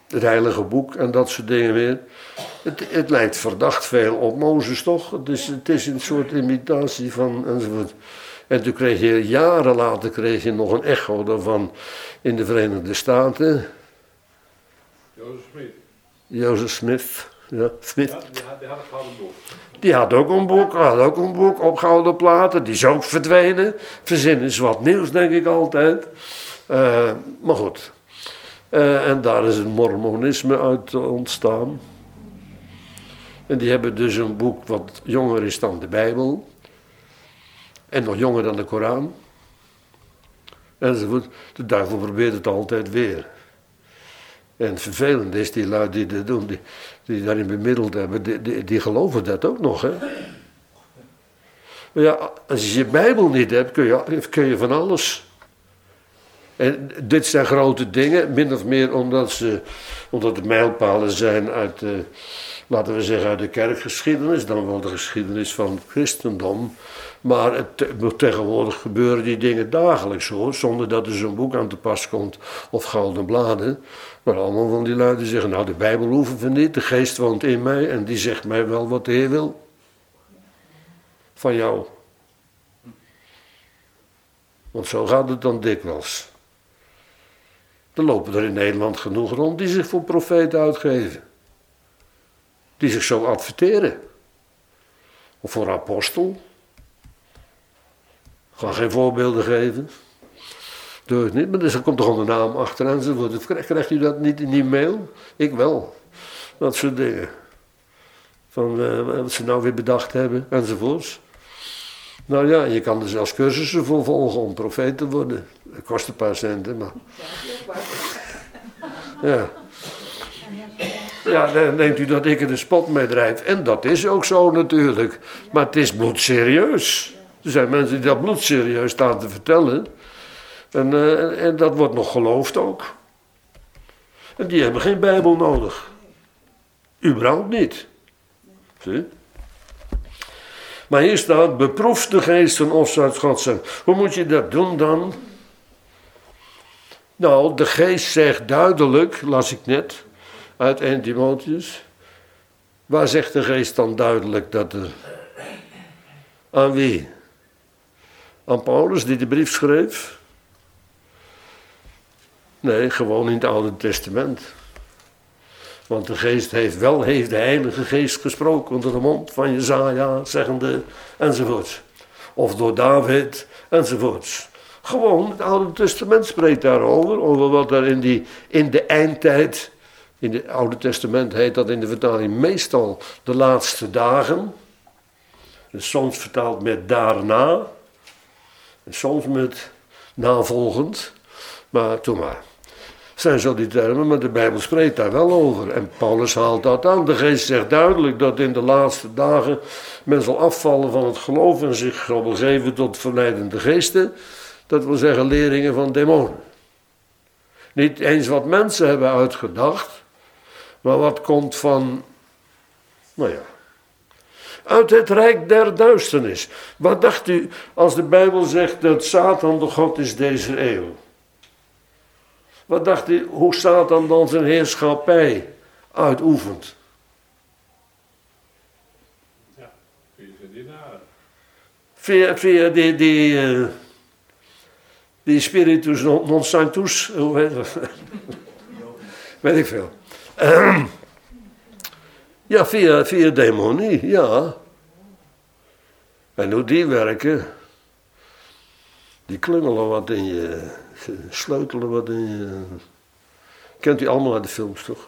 het heilige boek en dat soort dingen weer. Het, het lijkt verdacht veel op Mozes, toch? Het is, het is een soort imitatie van enzovoort. En toen kreeg je, jaren later kreeg je nog een echo daarvan in de Verenigde Staten. Jozef Smith. Jozef Smith. Ja, Smith. Ja, die had, die had een gouden boek. Die had ook een boek, had ook een boek op gouden platen. Die is ook verdwenen. Verzinnen is wat nieuws, denk ik altijd. Uh, maar goed. Uh, en daar is het mormonisme uit ontstaan. En die hebben dus een boek wat jonger is dan de Bijbel. En nog jonger dan de Koran. Enzovoort. De duivel probeert het altijd weer. En het vervelende is, die lui die dat doen, die, die daarin bemiddeld hebben, die, die, die geloven dat ook nog, hè. Maar ja, als je je Bijbel niet hebt, kun je, kun je van alles. En dit zijn grote dingen, min of meer omdat ze, omdat het mijlpalen zijn uit de, laten we zeggen, uit de kerkgeschiedenis, dan wel de geschiedenis van het christendom. Maar het, tegenwoordig gebeuren die dingen dagelijks hoor, zonder dat er zo'n boek aan te pas komt of gouden bladen. Maar allemaal van die lui die zeggen, nou de Bijbel hoeven we niet, de geest woont in mij en die zegt mij wel wat de Heer wil. Van jou. Want zo gaat het dan dikwijls. Er lopen er in Nederland genoeg rond die zich voor profeten uitgeven. Die zich zo adverteren. Of voor apostel. Ik ga geen voorbeelden geven. Doe het niet, maar er komt toch al een naam achter enzovoort. Krijgt u dat niet in die mail? Ik wel. Dat soort dingen. Van uh, wat ze nou weer bedacht hebben enzovoorts. Nou ja, je kan er zelfs cursussen voor volgen om profeet te worden. Dat kost een paar centen, maar... Ja. Ja, dan denkt u dat ik er de spot mee drijf. En dat is ook zo natuurlijk. Maar het is bloedserieus. Er zijn mensen die dat bloedserieus staan te vertellen. En, uh, en dat wordt nog geloofd ook. En die hebben geen Bijbel nodig. Überhaupt niet. Zie? Maar hier staat, beproef de geesten of ze uit God zijn. Hoe moet je dat doen dan? Nou, de geest zegt duidelijk, las ik net, uit Eerste Timotheüs. Waar zegt de geest dan duidelijk dat er... Aan wie? Aan Paulus die de brief schreef? Nee, gewoon in het Oude Testament. Want de geest heeft wel, heeft de Heilige Geest gesproken onder de mond van Jesaja, zeggende, enzovoorts. Of door David, enzovoorts. Gewoon, het Oude Testament spreekt daarover, over wat er in, die, in de eindtijd, in het Oude Testament heet dat in de vertaling meestal de laatste dagen. En soms vertaald met daarna, en soms met navolgend, maar toen maar. Zijn zo die termen, maar de Bijbel spreekt daar wel over. En Paulus haalt dat aan. De geest zegt duidelijk dat in de laatste dagen men zal afvallen van het geloof en zich zal begeven tot verleidende geesten. Dat wil zeggen leringen van demonen. Niet eens wat mensen hebben uitgedacht, maar wat komt van, nou ja, uit het rijk der duisternis. Wat dacht u als de Bijbel zegt dat Satan de God is deze eeuw? Wat dacht u hoe Satan dan zijn heerschappij uitoefent? Ja, via zijn dienaren. Via, via die, die, uh, die spiritus non, non sanctus, hoe heet dat? Weet ik veel. Uh, ja, via, via demonie, ja. En hoe die werken, die klungelen wat in je, sleutelen wat in je. Kent u allemaal uit de films toch?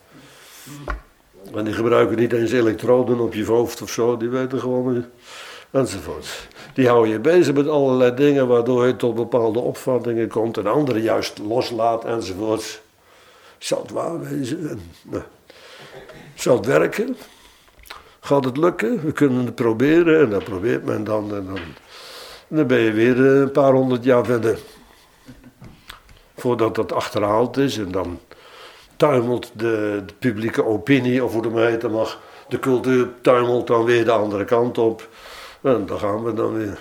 En die gebruiken niet eens elektroden op je hoofd of zo, die weten gewoon, enzovoort. Die houden je bezig met allerlei dingen waardoor je tot bepaalde opvattingen komt en anderen juist loslaat enzovoort. Zal het waar wezen? Nou, zal het werken? Gaat het lukken? We kunnen het proberen en dat probeert men dan en dan. En dan ben je weer een paar honderd jaar verder. Voordat dat achterhaald is en dan tuimelt de, de publieke opinie, of hoe het maar heten mag, de cultuur tuimelt dan weer de andere kant op. En dan gaan we dan weer.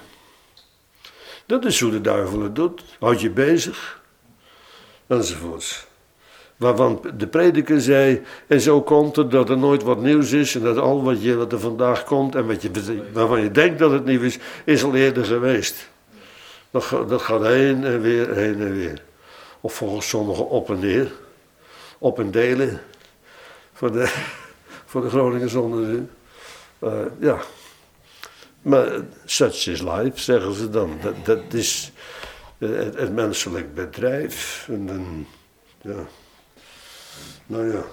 Dat is hoe de duivel het doet. Houd je bezig. Enzovoorts. Waarvan de prediker zei, en zo komt het dat er nooit wat nieuws is en dat al wat, je, wat er vandaag komt en wat je, waarvan je denkt dat het nieuw is, is al eerder geweest. Dat, dat gaat heen en weer, heen en weer. Of volgens sommigen op en neer, op en delen, voor de, voor de Groningen zonder uh, ja. Maar such is life, zeggen ze dan. Dat, dat is het, het menselijk bedrijf. En dan, ja. Nou ja.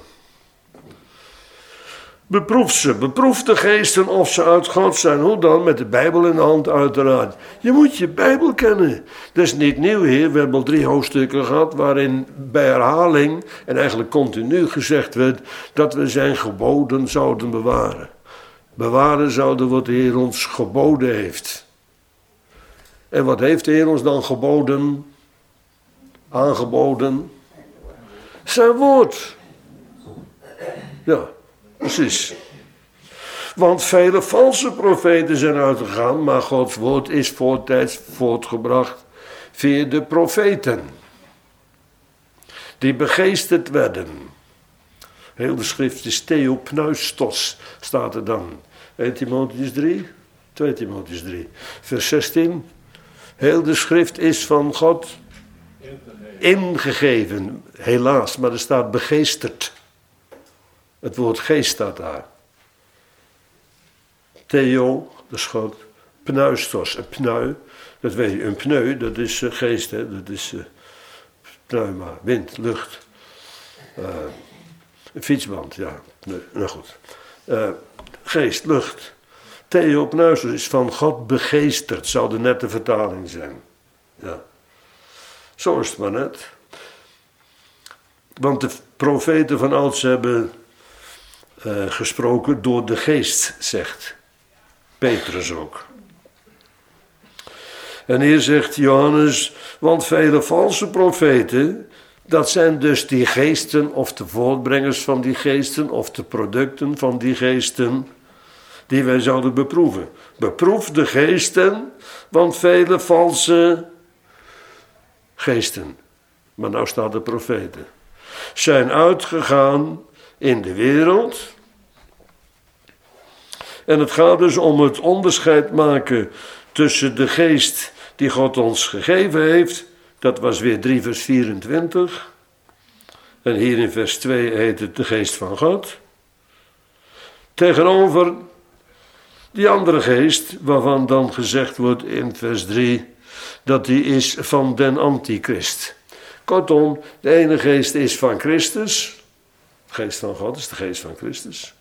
Beproef ze, beproef de geesten of ze uit God zijn. Hoe dan? Met de Bijbel in de hand uiteraard. Je moet je Bijbel kennen. Dat is niet nieuw hier. We hebben al drie hoofdstukken gehad waarin bij herhaling en eigenlijk continu gezegd werd dat we zijn geboden zouden bewaren. Bewaren zouden wat de Heer ons geboden heeft. En wat heeft de Heer ons dan geboden? Aangeboden? Zijn woord. Ja, precies. Want vele valse profeten zijn uitgegaan, maar Gods woord is voortijds voortgebracht via de profeten. Die begeesterd werden. Heel de schrift is theopneustos, staat er dan. Eerste Timotheüs drie, Tweede Timotheüs drie, vers zestien. Heel de schrift is van God ingegeven, helaas, maar er staat begeesterd. Het woord geest staat daar. Theo, dat is God. Pneustos, een pneu, dat weet je, een pneu, dat is uh, geest, hè? Dat is uh, pneuma, wind, lucht. Uh, een fietsband, ja, pneu, nou goed. Uh, geest, lucht. Theo, pneustos is van God begeesterd, zou de nette vertaling zijn. Ja. Zo is het maar net. Want de profeten van ouds hebben uh, gesproken door de geest, zegt Petrus ook. En hier zegt Johannes, want vele valse profeten, dat zijn dus die geesten of de voortbrengers van die geesten of de producten van die geesten die wij zouden beproeven. Beproef de geesten, want vele valse geesten, maar nou staat de profeten, zijn uitgegaan in de wereld. En het gaat dus om het onderscheid maken tussen de geest die God ons gegeven heeft. Dat was weer drie vers vierentwintig. En hier in vers twee heet het de geest van God. Tegenover die andere geest, waarvan dan gezegd wordt in vers drie, dat die is van den antichrist. Kortom, de ene geest is van Christus. De geest van God is de geest van Christus.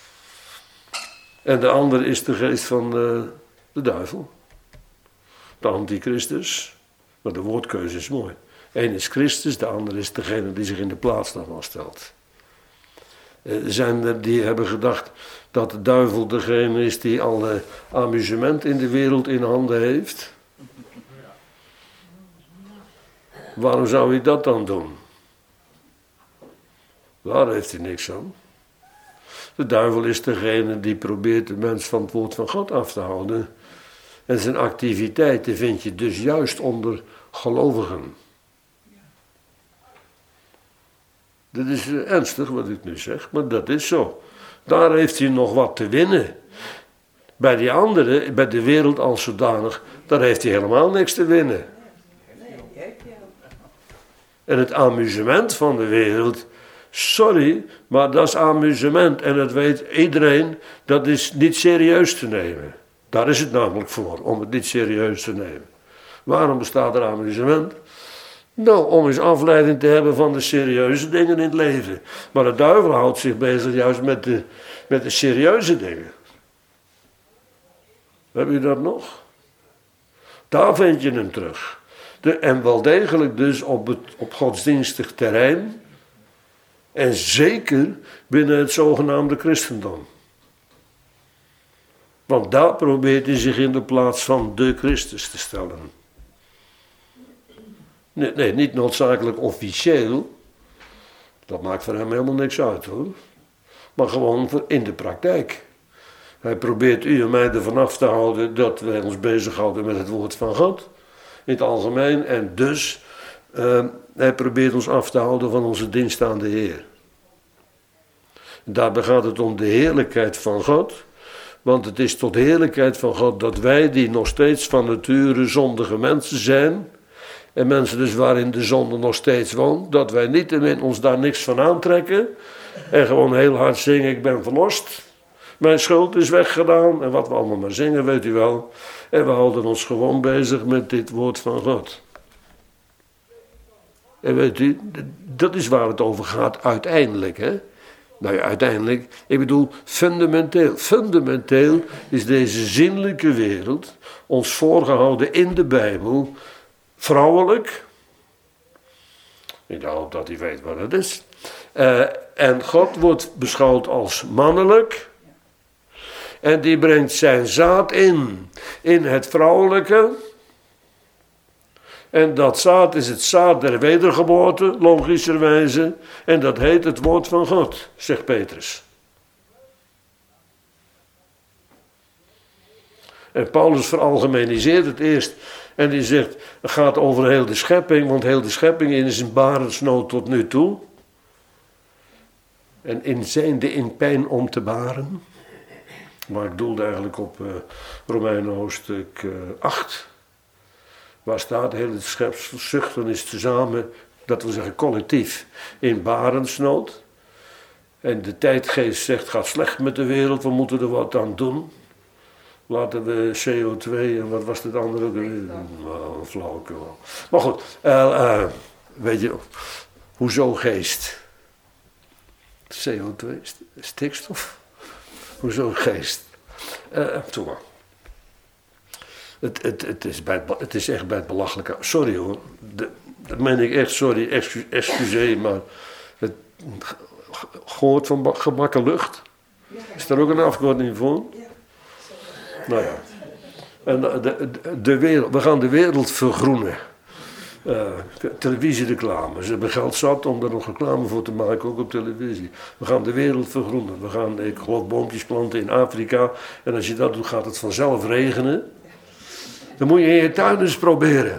En de andere is de geest van uh, de duivel. De antichristus. Maar de woordkeuze is mooi. Eén is Christus, de andere is degene die zich in de plaats daarvan stelt. Er zijn er die hebben gedacht dat de duivel degene is die alle amusement in de wereld in handen heeft. Waarom zou hij dat dan doen? Daar heeft hij niks aan. De duivel is degene die probeert de mens van het woord van God af te houden. En zijn activiteiten vind je dus juist onder gelovigen. Dit is ernstig wat ik nu zeg, maar dat is zo. Daar heeft hij nog wat te winnen. Bij die anderen, bij de wereld als zodanig, daar heeft hij helemaal niks te winnen. En het amusement van de wereld, sorry, maar dat is amusement. En dat weet iedereen, dat is niet serieus te nemen. Daar is het namelijk voor, om het niet serieus te nemen. Waarom bestaat er amusement? Nou, om eens afleiding te hebben van de serieuze dingen in het leven. Maar de duivel houdt zich bezig juist met de, met de serieuze dingen. Heb je dat nog? Daar vind je hem terug. De, en wel degelijk dus op, het, op godsdienstig terrein. En zeker binnen het zogenaamde christendom. Want daar probeert hij zich in de plaats van de Christus te stellen. Nee, nee, niet noodzakelijk officieel. Dat maakt voor hem helemaal niks uit hoor. Maar gewoon in de praktijk. Hij probeert u en mij ervan af te houden dat wij ons bezighouden met het woord van God. In het algemeen. En dus Uh, hij probeert ons af te houden van onze dienst aan de Heer. Daarbij gaat het om de heerlijkheid van God. Want het is tot de heerlijkheid van God dat wij, die nog steeds van nature zondige mensen zijn, en mensen dus waarin de zonde nog steeds woont, dat wij niettemin ons daar niks van aantrekken en gewoon heel hard zingen, ik ben verlost, mijn schuld is weggedaan, en wat we allemaal maar zingen, weet u wel. En we houden ons gewoon bezig met dit woord van God. En weet u, dat is waar het over gaat uiteindelijk, hè. Nou ja, uiteindelijk, ik bedoel, fundamenteel. Fundamenteel is deze zinnelijke wereld ons voorgehouden in de Bijbel vrouwelijk. Ik hoop dat u weet wat het is. Uh, en God wordt beschouwd als mannelijk. En die brengt zijn zaad in, in het vrouwelijke. En dat zaad is het zaad der wedergeboorte, logischerwijze. En dat heet het woord van God, zegt Petrus. En Paulus veralgemeniseert het eerst. En die zegt, het gaat over heel de schepping. Want heel de schepping is in barensnood tot nu toe. En in zijnde in pijn om te baren. Maar ik doelde eigenlijk op uh, Romeinen hoofdstuk uh, acht. Waar staat, heel het schepsel zuchten is tezamen, dat wil zeggen collectief, in barensnood. En de tijdgeest zegt, gaat slecht met de wereld, we moeten er wat aan doen. Laten we C O twee en wat was het andere? Nou, flauwekul. Maar goed, uh, uh, weet je, hoezo geest? C O twee, stikstof? Hoezo geest? Uh, Toen maar. Het, het, het, is bij het, het is echt bij het belachelijke. Sorry hoor, de, dat meen ik echt, sorry, excu, excuseer, maar het gehoord van gebakken lucht. Is daar ook een afkorting voor? Nou ja. En de, de, de wereld, we gaan de wereld vergroenen. Uh, televisiereclame. Ze hebben geld zat om er nog reclame voor te maken, ook op televisie. We gaan de wereld vergroenen. We gaan, ik geloof, boompjes planten in Afrika. En als je dat doet, gaat het vanzelf regenen. Dan moet je in je tuin eens proberen.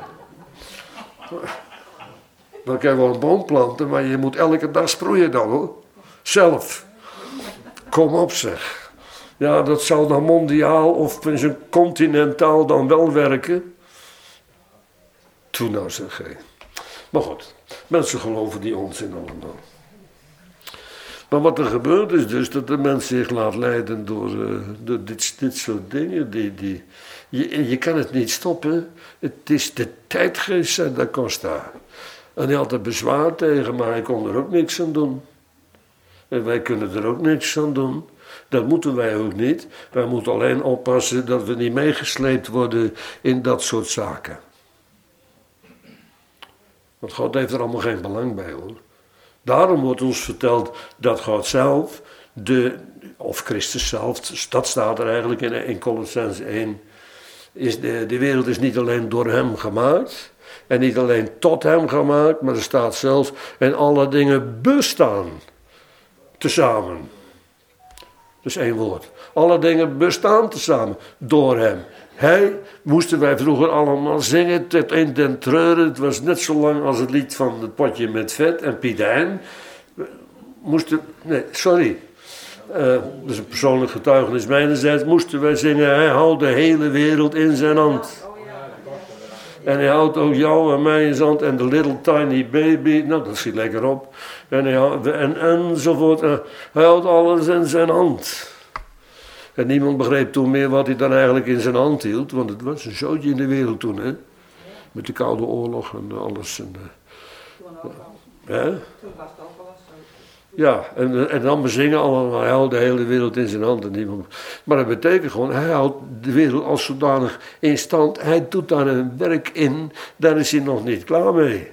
Dan kan je wel een boom planten, maar je moet elke dag sproeien dan hoor. Zelf. Kom op zeg. Ja, dat zal dan mondiaal of in zijn continentaal dan wel werken. Toen nou zeg hé. Maar goed, mensen geloven die onzin allemaal. Maar wat er gebeurt is dus dat de mens zich laat leiden door, uh, door dit, dit soort dingen. Die, die, je, je kan het niet stoppen. Het is de tijdgeest en dat kost daar. En hij had er bezwaar tegen, maar hij kon er ook niks aan doen. En wij kunnen er ook niks aan doen. Dat moeten wij ook niet. Wij moeten alleen oppassen dat we niet meegesleept worden in dat soort zaken. Want God heeft er allemaal geen belang bij hoor. Daarom wordt ons verteld dat God zelf, de, of Christus zelf, dat staat er eigenlijk in, in Colossenzen één, is de, de wereld is niet alleen door hem gemaakt, en niet alleen tot hem gemaakt, maar er staat zelfs, en alle dingen bestaan tezamen. Dus één woord. Alle dingen bestaan tezamen door hem. Hij, moesten wij vroeger allemaal zingen tot in den treuren. Het was net zo lang als het lied van het potje met vet en Piet Hein. Moesten, nee, sorry. Uh, dat is een persoonlijk getuigenis mijnerzijds. Moesten wij zingen, hij houdt de hele wereld in zijn hand. En hij houdt ook jou en mij in zijn hand en de little tiny baby. Nou, dat schiet lekker op. En, hij houdt, en, enzovoort. Uh, hij houdt alles in zijn hand. En niemand begreep toen meer wat hij dan eigenlijk in zijn hand hield. Want het was een zootje in de wereld toen, hè. Met de Koude Oorlog en alles. En, uh, Toen ook al. hè? Toen was het ook al een zootje. Ja, en, en dan bezingen allemaal, hij houdt de hele wereld in zijn hand. En niemand, maar dat betekent gewoon, hij houdt de wereld als zodanig in stand. Hij doet daar een werk in, daar is hij nog niet klaar mee.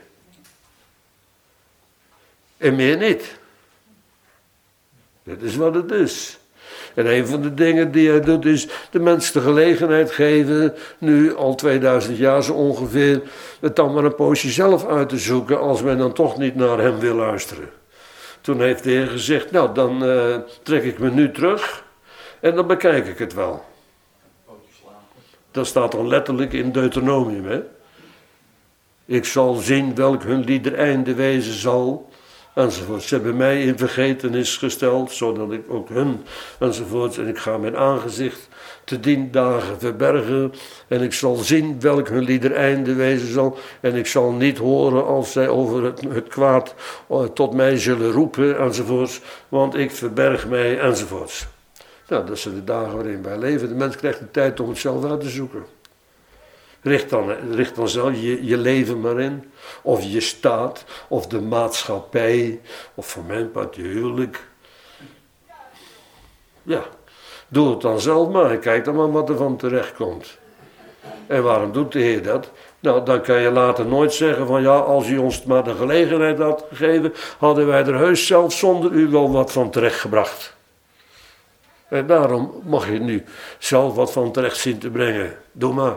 En meer niet. Dat is wat het is. En een van de dingen die hij doet is de mensen de gelegenheid geven, nu al tweeduizend jaar zo ongeveer, het dan maar een poosje zelf uit te zoeken als men dan toch niet naar hem wil luisteren. Toen heeft de Heer gezegd, nou dan uh, trek ik me nu terug en dan bekijk ik het wel. Dat staat dan letterlijk in Deuteronomium, hè. Ik zal zien welk hun lieder einde wezen zal. Enzovoort. Ze hebben mij in vergetenis gesteld, zodat ik ook hun, enzovoort. En ik ga mijn aangezicht te dien dagen verbergen. En ik zal zien welk hun lieder einde wezen zal. En ik zal niet horen als zij over het, het kwaad tot mij zullen roepen, enzovoort. Want ik verberg mij, enzovoort. Nou, dat zijn de dagen waarin wij leven. De mens krijgt de tijd om het zelf uit te zoeken. Richt dan, richt dan zelf je, je leven maar in. Of je staat, of de maatschappij, of voor mijn part je huwelijk. Ja, doe het dan zelf maar. Kijk dan maar wat er van terecht komt. En waarom doet de Heer dat? Nou, dan kan je later nooit zeggen van ja, als u ons maar de gelegenheid had gegeven, hadden wij er heus zelf zonder u wel wat van terecht gebracht. En daarom mag je nu zelf wat van terecht zien te brengen. Doe maar.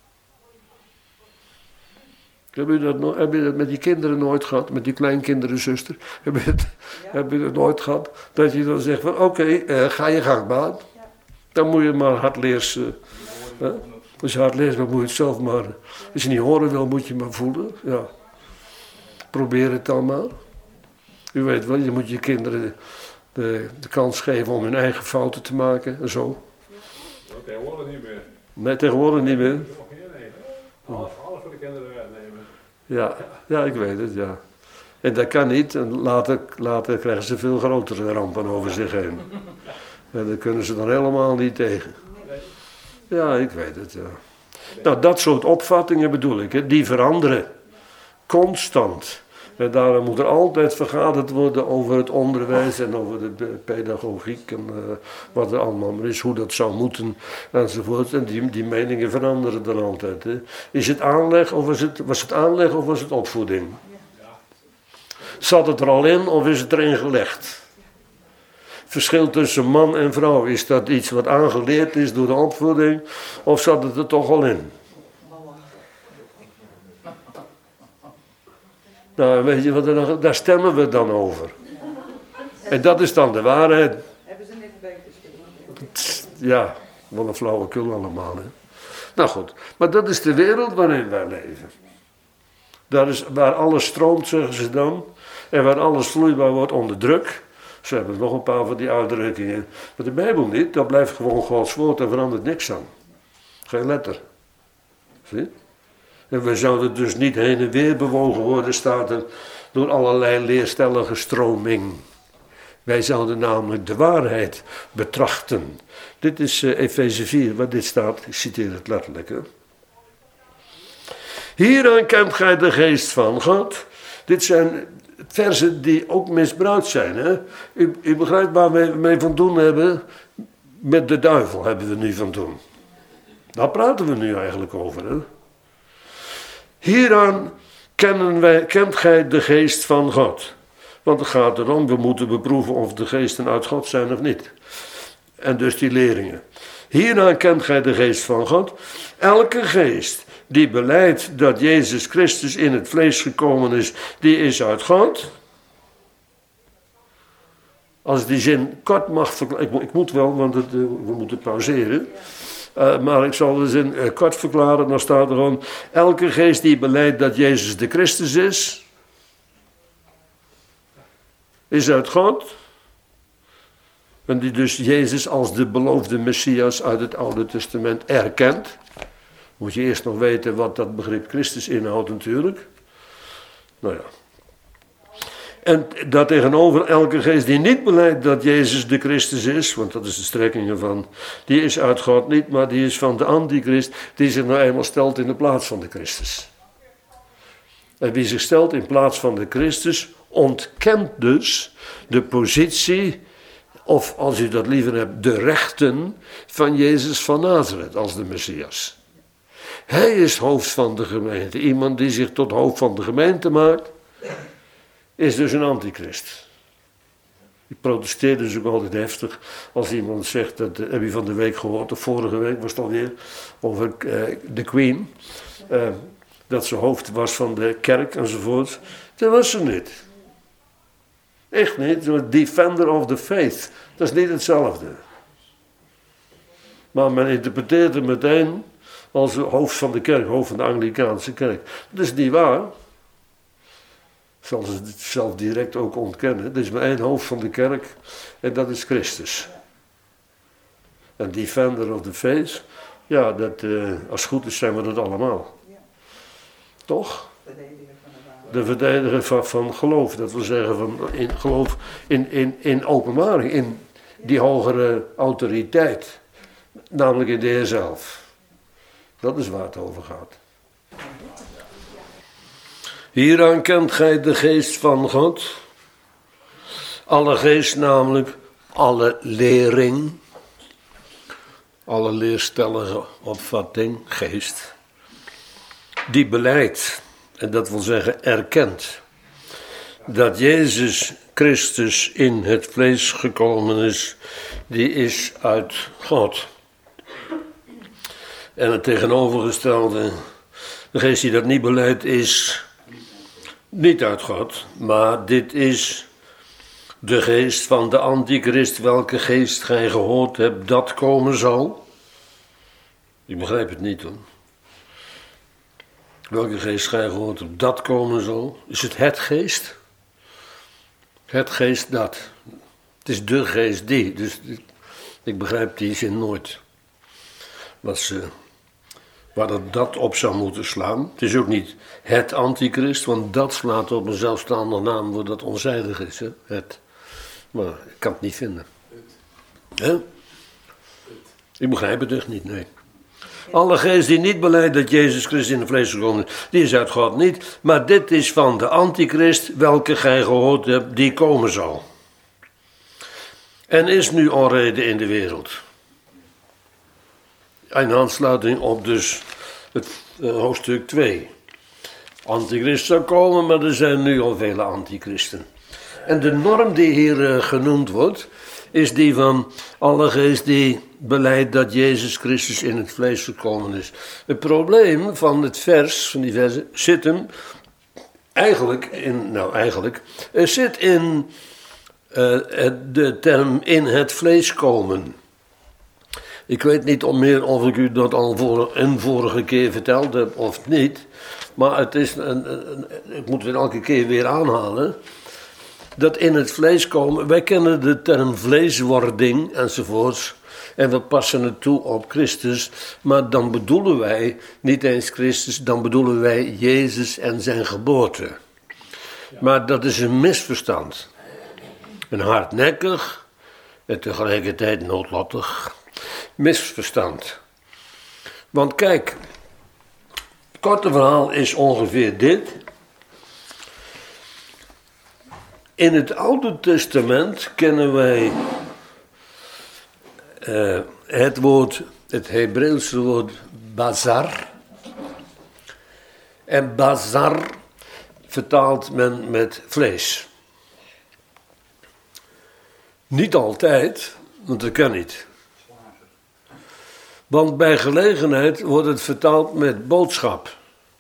Heb je, dat no- heb je dat met je kinderen nooit gehad? Met die kleinkinderen, zuster? Heb je, het, ja. heb je dat nooit gehad? Dat je dan zegt van oké, okay, uh, ga je gang maar. Ja. Dan moet je maar hardleers. Uh, uh, als je hardleers bent, moet je het zelf maar. Als je niet horen wil, moet je maar voelen. Ja. Probeer het dan maar. U weet wel, je moet je kinderen de, de kans geven om hun eigen fouten te maken en zo. Ja, tegenwoordig niet meer. Nee, tegenwoordig niet meer. Alles, alles voor de kinderen wegnemen. Ja, ja, ik weet het, ja. En dat kan niet. En later, later krijgen ze veel grotere rampen over zich heen. En daar kunnen ze dan helemaal niet tegen. Ja, ik weet het, ja. Nou, dat soort opvattingen bedoel ik, hè. Die veranderen. Constant. En daarom moet er altijd vergaderd worden over het onderwijs en over de pedagogiek en uh, wat er allemaal maar is, hoe dat zou moeten enzovoort. En die, die meningen veranderen dan altijd. Hè. Is het aanleg of is het, was het aanleg of was het opvoeding? Zat het er al in of is het erin gelegd? Verschil tussen man en vrouw, is dat iets wat aangeleerd is door de opvoeding of zat het er toch al in? Nou, weet je wat er dan, daar stemmen we dan over. En dat is dan de waarheid. Hebben ze niet beter gedaan? Ja, wat een flauwekul allemaal. Hè. Nou goed, maar dat is de wereld waarin wij leven. Dat is waar alles stroomt, zeggen ze dan. En waar alles vloeibaar wordt onder druk. Ze hebben nog een paar van die uitdrukkingen. Maar de Bijbel niet, dat blijft gewoon Gods woord, daar verandert niks aan. Geen letter. Zie? En we zouden dus niet heen en weer bewogen worden, staat er, door allerlei leerstellige stroming. Wij zouden namelijk de waarheid betrachten. Dit is uh, Efeze vier, waar dit staat, ik citeer het letterlijk. Hè. Hieraan kent gij de geest van God. Dit zijn versen die ook misbruikt zijn. Hè. U, u begrijpt waar we mee van doen hebben. Met de duivel hebben we nu van doen. Daar praten we nu eigenlijk over. Hè. Hieraan kennen wij, kent gij de geest van God. Want het gaat erom, we moeten beproeven of de geesten uit God zijn of niet. En dus die leringen. Hieraan kent gij de geest van God. Elke geest die belijdt dat Jezus Christus in het vlees gekomen is, die is uit God. Als ik die zin kort mag verklaren, ik, ik moet wel, want het, uh, we moeten pauzeren. Uh, maar ik zal de zin uh, kort verklaren, dan staat er gewoon, elke geest die belijdt dat Jezus de Christus is, is uit God. En die dus Jezus als de beloofde Messias uit het Oude Testament erkent. Moet je eerst nog weten wat dat begrip Christus inhoudt natuurlijk. Nou ja. En daartegenover elke geest die niet belijdt dat Jezus de Christus is, want dat is de strekking ervan, die is uit God niet, maar die is van de antichrist, die zich nou eenmaal stelt in de plaats van de Christus. En wie zich stelt in plaats van de Christus, ontkent dus de positie, of als u dat liever hebt, de rechten van Jezus van Nazareth als de Messias. Hij is hoofd van de gemeente. Iemand die zich tot hoofd van de gemeente maakt, is dus een antichrist. Ik protesteer dus ook altijd heftig als iemand zegt, dat heb je van de week gehoord, of vorige week was het alweer, over uh, de Queen, uh, dat ze hoofd was van de kerk enzovoort. Dat was ze niet. Echt niet, ze was defender of the faith. Dat is niet hetzelfde. Maar men interpreteert het meteen als hoofd van de kerk, hoofd van de Anglicaanse kerk. Dat is niet waar. Zal ze het zelf direct ook ontkennen. Er is maar één hoofd van de kerk en dat is Christus. En defender of the faith, ja, dat, uh, als het goed is zijn we dat allemaal. Ja. Toch? Verdediger van de waarheid. De verdediger van, van geloof, dat wil zeggen van in, geloof in, in, in openbaring, in die hogere autoriteit. Namelijk in de Heer zelf. Dat is waar het over gaat. Hieraan kent gij de geest van God. Alle geest namelijk, alle lering, alle leerstellige opvatting, geest, die belijdt, en dat wil zeggen erkent, dat Jezus Christus in het vlees gekomen is, die is uit God. En het tegenovergestelde, de geest die dat niet belijdt, is niet uit God, maar dit is de geest van de antichrist, welke geest gij gehoord hebt, dat komen zal. Ik begrijp het niet hoor. Welke geest gij gehoord hebt, dat komen zal. Is het het geest? Het geest dat. Het is de geest die, dus ik begrijp die zin nooit. Wat ze... Waar dat, dat op zou moeten slaan. Het is ook niet het antichrist, want dat slaat op een zelfstandige naam waar dat onzijdig is. Hè? Het. Maar ik kan het niet vinden. Hè? Ik begrijp het echt niet, nee. Alle geest die niet belijdt dat Jezus Christus in het vlees gekomen is, die is uit God niet. Maar dit is van de antichrist, welke gij gehoord hebt, die komen zal. En is nu onrede in de wereld. In aansluiting op dus het uh, hoofdstuk twee. Antichrist zou komen, maar er zijn nu al vele antichristen. En de norm die hier uh, genoemd wordt, is die van alle geest die belijdt dat Jezus Christus in het vlees gekomen is. Het probleem van het vers, van die versen, zit hem eigenlijk in, nou eigenlijk, er zit in uh, de term in het vlees komen. Ik weet niet of meer of ik u dat al voor een vorige keer verteld heb of niet. Maar het is een, een, ik moet het elke keer weer aanhalen. Dat in het vlees komen. Wij kennen de term vleeswording enzovoorts. En we passen het toe op Christus. Maar dan bedoelen wij niet eens Christus. Dan bedoelen wij Jezus en zijn geboorte. Maar dat is een misverstand. Een hardnekkig en tegelijkertijd noodlottig misverstand. Want kijk, het korte verhaal is ongeveer dit. In het Oude Testament kennen wij uh, het woord, het Hebreeuwse woord bazar. En bazar vertaalt men met vlees. Niet altijd, want dat kan niet. Want bij gelegenheid wordt het vertaald met boodschap.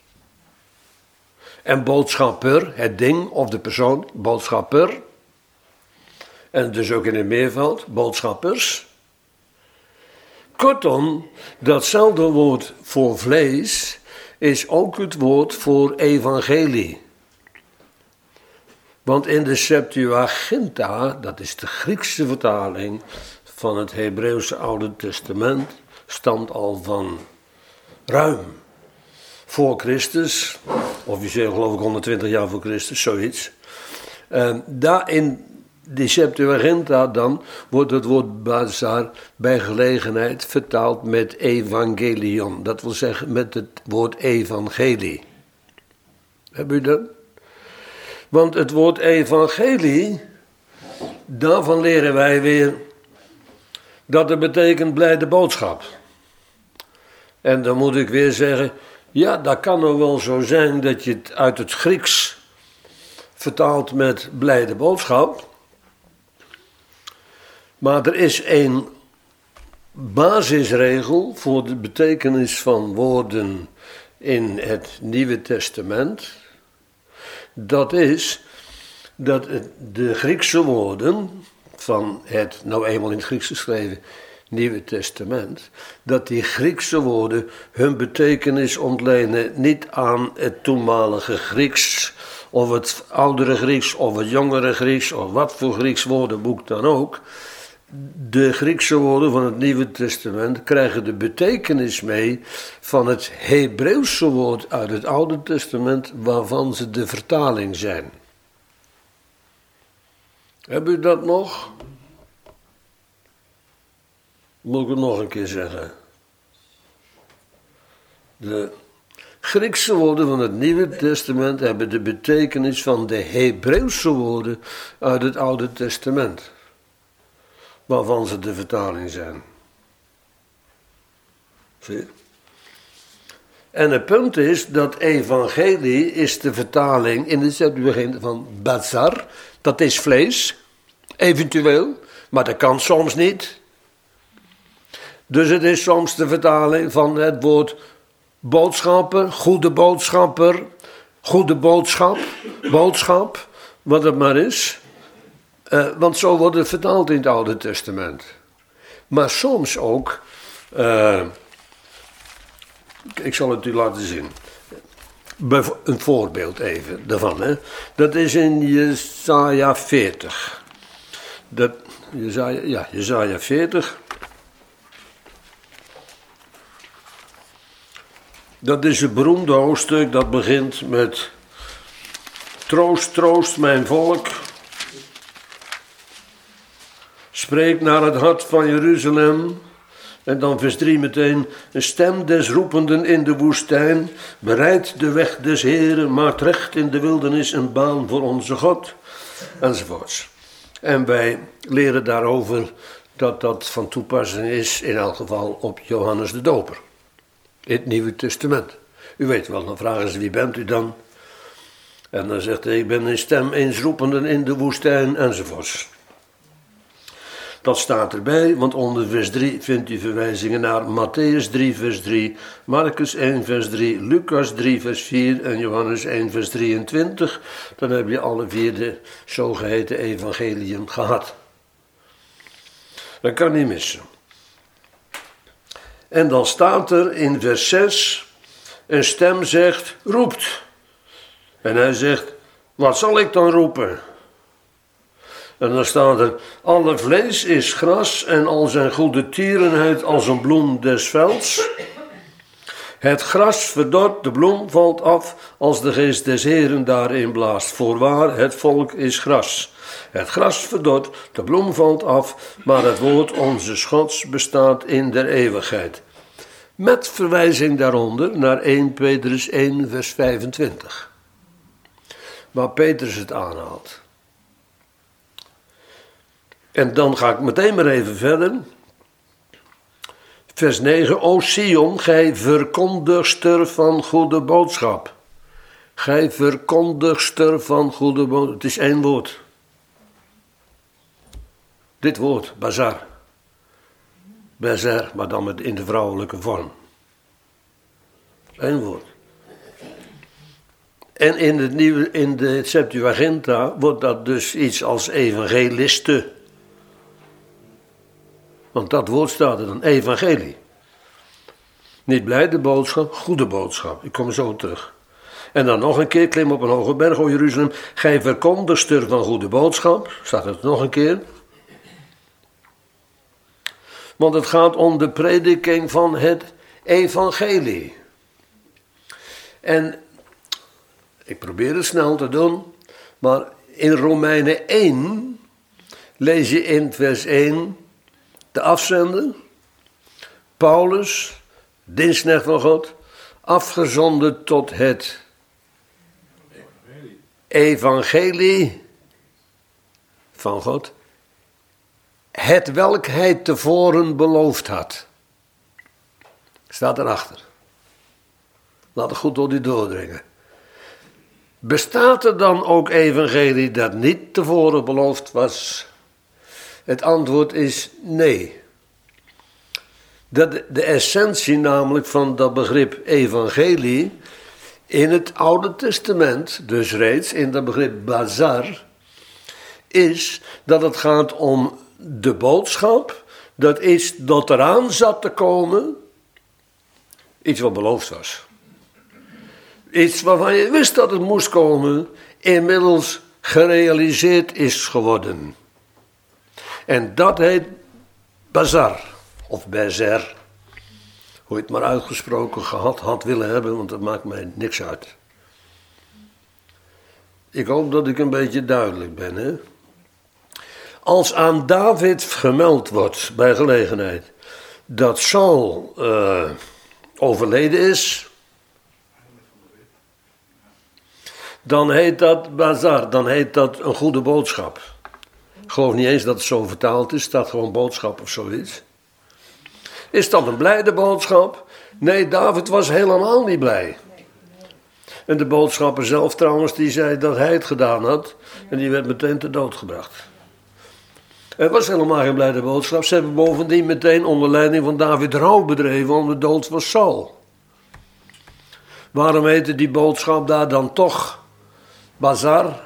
En boodschapper, het ding of de persoon, boodschapper. En dus ook in het meervoud, boodschappers. Kortom, datzelfde woord voor vlees is ook het woord voor evangelie. Want in de Septuaginta, dat is de Griekse vertaling van het Hebreeuwse Oude Testament, stamt al van ruim voor Christus, officieel geloof ik honderdtwintig jaar voor Christus, zoiets. Uh, daar in de Septuaginta dan wordt het woord bazar bij gelegenheid vertaald met evangelion. Dat wil zeggen met het woord evangelie. Heb u dat? Want het woord evangelie, daarvan leren wij weer dat het betekent blijde boodschap. En dan moet ik weer zeggen, ja, dat kan nou wel zo zijn dat je het uit het Grieks vertaalt met blijde boodschap. Maar er is een basisregel voor de betekenis van woorden in het Nieuwe Testament. Dat is dat het, de Griekse woorden van het, nou eenmaal in het Grieks geschreven, Nieuwe Testament, dat die Griekse woorden hun betekenis ontlenen niet aan het toenmalige Grieks, of het oudere Grieks, of het jongere Grieks, of wat voor Grieks woordenboek dan ook. De Griekse woorden van het Nieuwe Testament krijgen de betekenis mee van het Hebreeuwse woord uit het Oude Testament, waarvan ze de vertaling zijn. Hebben u dat nog? Moet ik het nog een keer zeggen? De Griekse woorden van het Nieuwe Testament hebben de betekenis van de Hebreeuwse woorden uit het Oude Testament, waarvan ze de vertaling zijn. Zie je? En het punt is dat evangelie is de vertaling in de Septuagint van bazar. Dat is vlees, eventueel, maar dat kan soms niet. Dus het is soms de vertaling van het woord boodschapper, goede boodschapper, goede boodschap, boodschap, wat het maar is. Uh, want zo wordt het vertaald in het Oude Testament. Maar soms ook, uh, ik zal het u laten zien. Een voorbeeld even daarvan. Hè. Dat is in Jesaja veertig. Dat, Jesaja, ja, Jesaja veertig. Dat is het beroemde hoofdstuk dat begint met: troost, troost mijn volk. Spreek naar het hart van Jeruzalem. En dan vers drie meteen: een stem des roependen in de woestijn. Bereid de weg des Heren, maakt recht in de wildernis een baan voor onze God. Enzovoorts. En wij leren daarover dat dat van toepassing is, in elk geval op Johannes de Doper. In het Nieuwe Testament. U weet wel, dan vragen ze: wie bent u dan? En dan zegt hij: ik ben een stem eens roependen in de woestijn, enzovoorts. Dat staat erbij, want onder vers drie vindt u verwijzingen naar Matthäus drie vers drie, Marcus één vers drie, Lucas drie vers vier en Johannes één vers drieëntwintig. Dan heb je alle vier de zogeheten evangeliën gehad. Dat kan niet missen. En dan staat er in vers zes, een stem zegt: roept. En hij zegt: wat zal ik dan roepen? En dan staat er: alle vlees is gras en al zijn goede tierenheid als een bloem des velds. Het gras verdort, de bloem valt af, als de geest des Heren daarin blaast. Voorwaar, het volk is gras. Het gras verdort, de bloem valt af, maar het woord onze Gods bestaat in der eeuwigheid. Met verwijzing daaronder naar eerste Petrus één vers vijfentwintig. Waar Petrus het aanhaalt. En dan ga ik meteen maar even verder. Vers negen. O Sion, gij verkondigster van goede boodschap. Gij verkondigster van goede boodschap. Het is één woord. Dit woord, bazar. Bazar, maar dan met in de vrouwelijke vorm. Eén woord. En in, het nieuwe, in de Septuaginta wordt dat dus iets als evangeliste. Want dat woord staat er dan, evangelie. Niet blijde boodschap, goede boodschap. Ik kom zo terug. En dan nog een keer, klim op een hoge berg, o Jeruzalem. Gij verkondigster van goede boodschap. Staat het nog een keer. Want het gaat om de prediking van het evangelie. En ik probeer het snel te doen, maar in Romeinen één lees je in vers één de afzender, Paulus, dienstknecht van God, afgezonden tot het evangelie van God, het welk hij tevoren beloofd had. Staat erachter. Laat het goed door u doordringen. Bestaat er dan ook evangelie dat niet tevoren beloofd was? Het antwoord is nee. Dat de essentie namelijk van dat begrip evangelie in het Oude Testament, dus reeds in dat begrip bazar, is dat het gaat om de boodschap dat iets dat eraan zat te komen, iets wat beloofd was. Iets waarvan je wist dat het moest komen, inmiddels gerealiseerd is geworden. En dat heet bazar, of bezer. Hoe je het maar uitgesproken gehad had willen hebben, want dat maakt mij niks uit. Ik hoop dat ik een beetje duidelijk ben, hè. Als aan David gemeld wordt, bij gelegenheid, dat Saul uh, overleden is, dan heet dat bazar, dan heet dat een goede boodschap. Ik geloof niet eens dat het zo vertaald is, staat gewoon boodschap of zoiets. Is dat een blijde boodschap? Nee, David was helemaal niet blij. En de boodschapper zelf trouwens, die zei dat hij het gedaan had. En die werd meteen ter dood gebracht. Het was helemaal geen blijde boodschap. Ze hebben bovendien meteen onder leiding van David rouw bedreven om de dood van Saul. Waarom heette die boodschap daar dan toch bazar?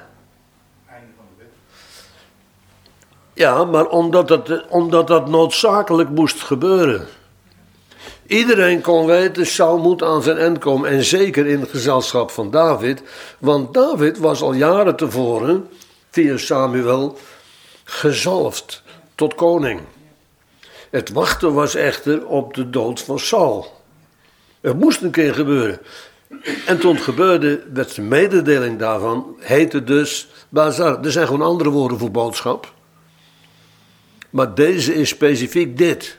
Ja, maar omdat dat, omdat dat noodzakelijk moest gebeuren. Iedereen kon weten, Saul moet aan zijn eind komen. En zeker in het gezelschap van David. Want David was al jaren tevoren, via Samuel, gezalfd tot koning. Het wachten was echter op de dood van Saul. Het moest een keer gebeuren. En toen het gebeurde, werd de mededeling daarvan, heette dus bazar. Er zijn gewoon andere woorden voor boodschap. Maar deze is specifiek dit.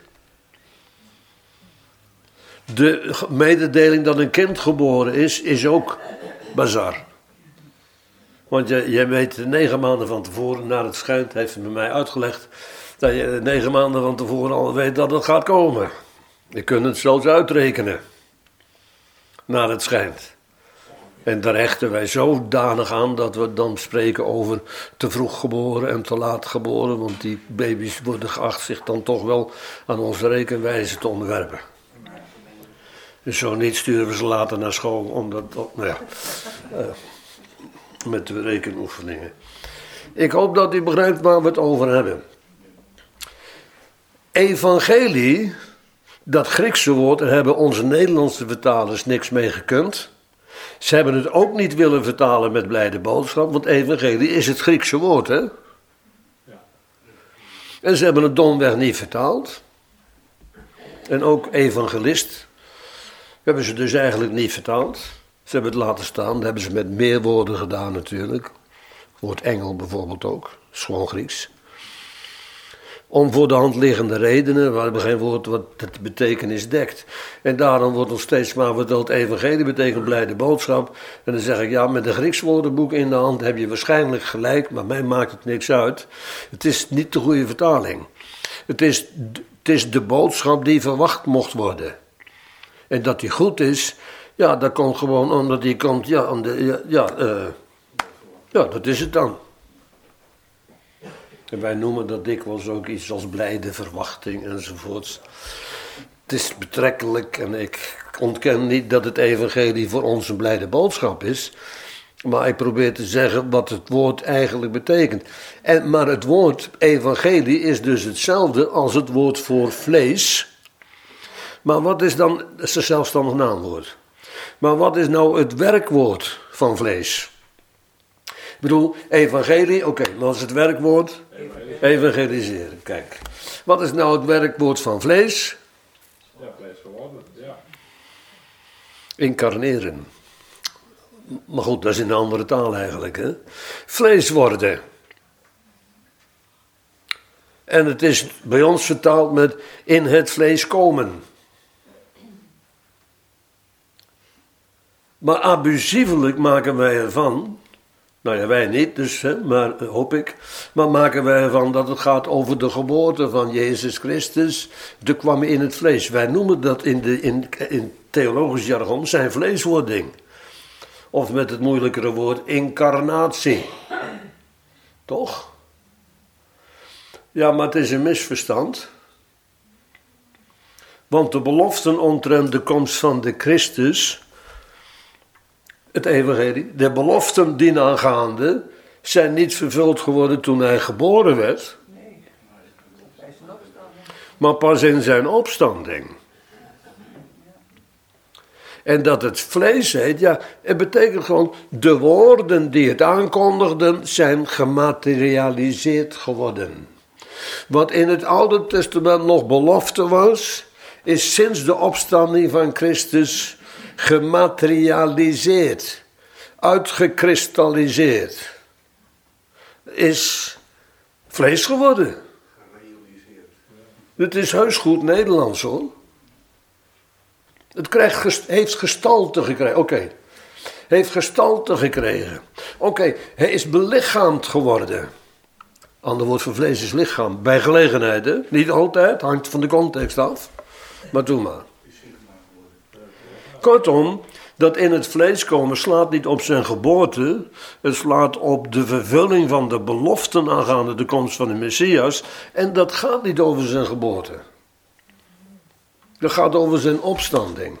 De mededeling dat een kind geboren is, is ook bazar. Want je, je weet negen maanden van tevoren, naar het schijnt, heeft het bij mij uitgelegd, dat je negen maanden van tevoren al weet dat het gaat komen. Je kunt het zelfs uitrekenen. Naar het schijnt. En daar hechten wij zodanig aan dat we dan spreken over te vroeg geboren en te laat geboren. Want die baby's worden geacht zich dan toch wel aan onze rekenwijze te onderwerpen. Dus zo niet sturen we ze later naar school, omdat, nou ja, uh, met de rekenoefeningen. Ik hoop dat u begrijpt waar we het over hebben. Evangelie, dat Griekse woord, daar hebben onze Nederlandse vertalers niks mee gekund. Ze hebben het ook niet willen vertalen met blijde boodschap, want evangelie is het Griekse woord, hè? Ja. En ze hebben het domweg niet vertaald. En ook evangelist hebben ze dus eigenlijk niet vertaald. Ze hebben het laten staan, dat hebben ze met meer woorden gedaan natuurlijk. Het woord engel bijvoorbeeld ook, dat is gewoon Grieks. Om voor de hand liggende redenen, we hebben geen woord wat de betekenis dekt. En daarom wordt nog steeds maar verteld, evangelie betekent blijde boodschap. En dan zeg ik, ja, met een Grieks woordenboek in de hand heb je waarschijnlijk gelijk, maar mij maakt het niks uit. Het is niet de goede vertaling. Het is, het is de boodschap die verwacht mocht worden. En dat die goed is, ja, dat komt gewoon omdat die komt, ja, aan de, ja, ja, uh, ja, dat is het dan. En wij noemen dat dikwijls ook iets als blijde verwachting enzovoorts. Het is betrekkelijk en ik ontken niet dat het evangelie voor ons een blijde boodschap is. Maar ik probeer te zeggen wat het woord eigenlijk betekent. En, maar het woord evangelie is dus hetzelfde als het woord voor vlees. Maar wat is dan, dat is een zelfstandig naamwoord. Maar wat is nou het werkwoord van vlees? Ik bedoel, evangelie, oké, okay, wat is het werkwoord? Evangeliseren, kijk. Wat is nou het werkwoord van vlees? Ja, vlees geworden, ja. Incarneren. Maar goed, dat is in een andere taal eigenlijk, hè. Vlees worden. En het is bij ons vertaald met in het vlees komen. Maar abusievelijk maken wij ervan, nou ja, wij niet, dus, hè, maar hoop ik, maar maken wij ervan dat het gaat over de geboorte van Jezus Christus, de kwam in het vlees. Wij noemen dat in, de, in, in theologisch jargon zijn vleeswording. Of met het moeilijkere woord incarnatie. Toch? Ja, maar het is een misverstand. Want de beloften omtrent de komst van de Christus, het evangelie, de beloften dienaangaande zijn niet vervuld geworden toen hij geboren werd. Nee, hij is een opstanding. maar pas in zijn opstanding. En dat het vlees heet, ja, het betekent gewoon, de woorden die het aankondigden zijn gematerialiseerd geworden. Wat in het Oude Testament nog belofte was, is sinds de opstanding van Christus gematerialiseerd, uitgekristalliseerd. Is vlees geworden. Het is heus goed Nederlands hoor. Het krijgt, heeft gestalte gekregen. Oké. Okay. Heeft gestalte gekregen. Oké, okay. Hij is belichaamd geworden. Ander woord voor vlees is lichaam. Bij gelegenheid, hè? Niet altijd, hangt van de context af. Maar doe maar. Kortom, dat in het vlees komen slaat niet op zijn geboorte. Het slaat op de vervulling van de beloften aangaande de komst van de Messias. En dat gaat niet over zijn geboorte. Dat gaat over zijn opstanding.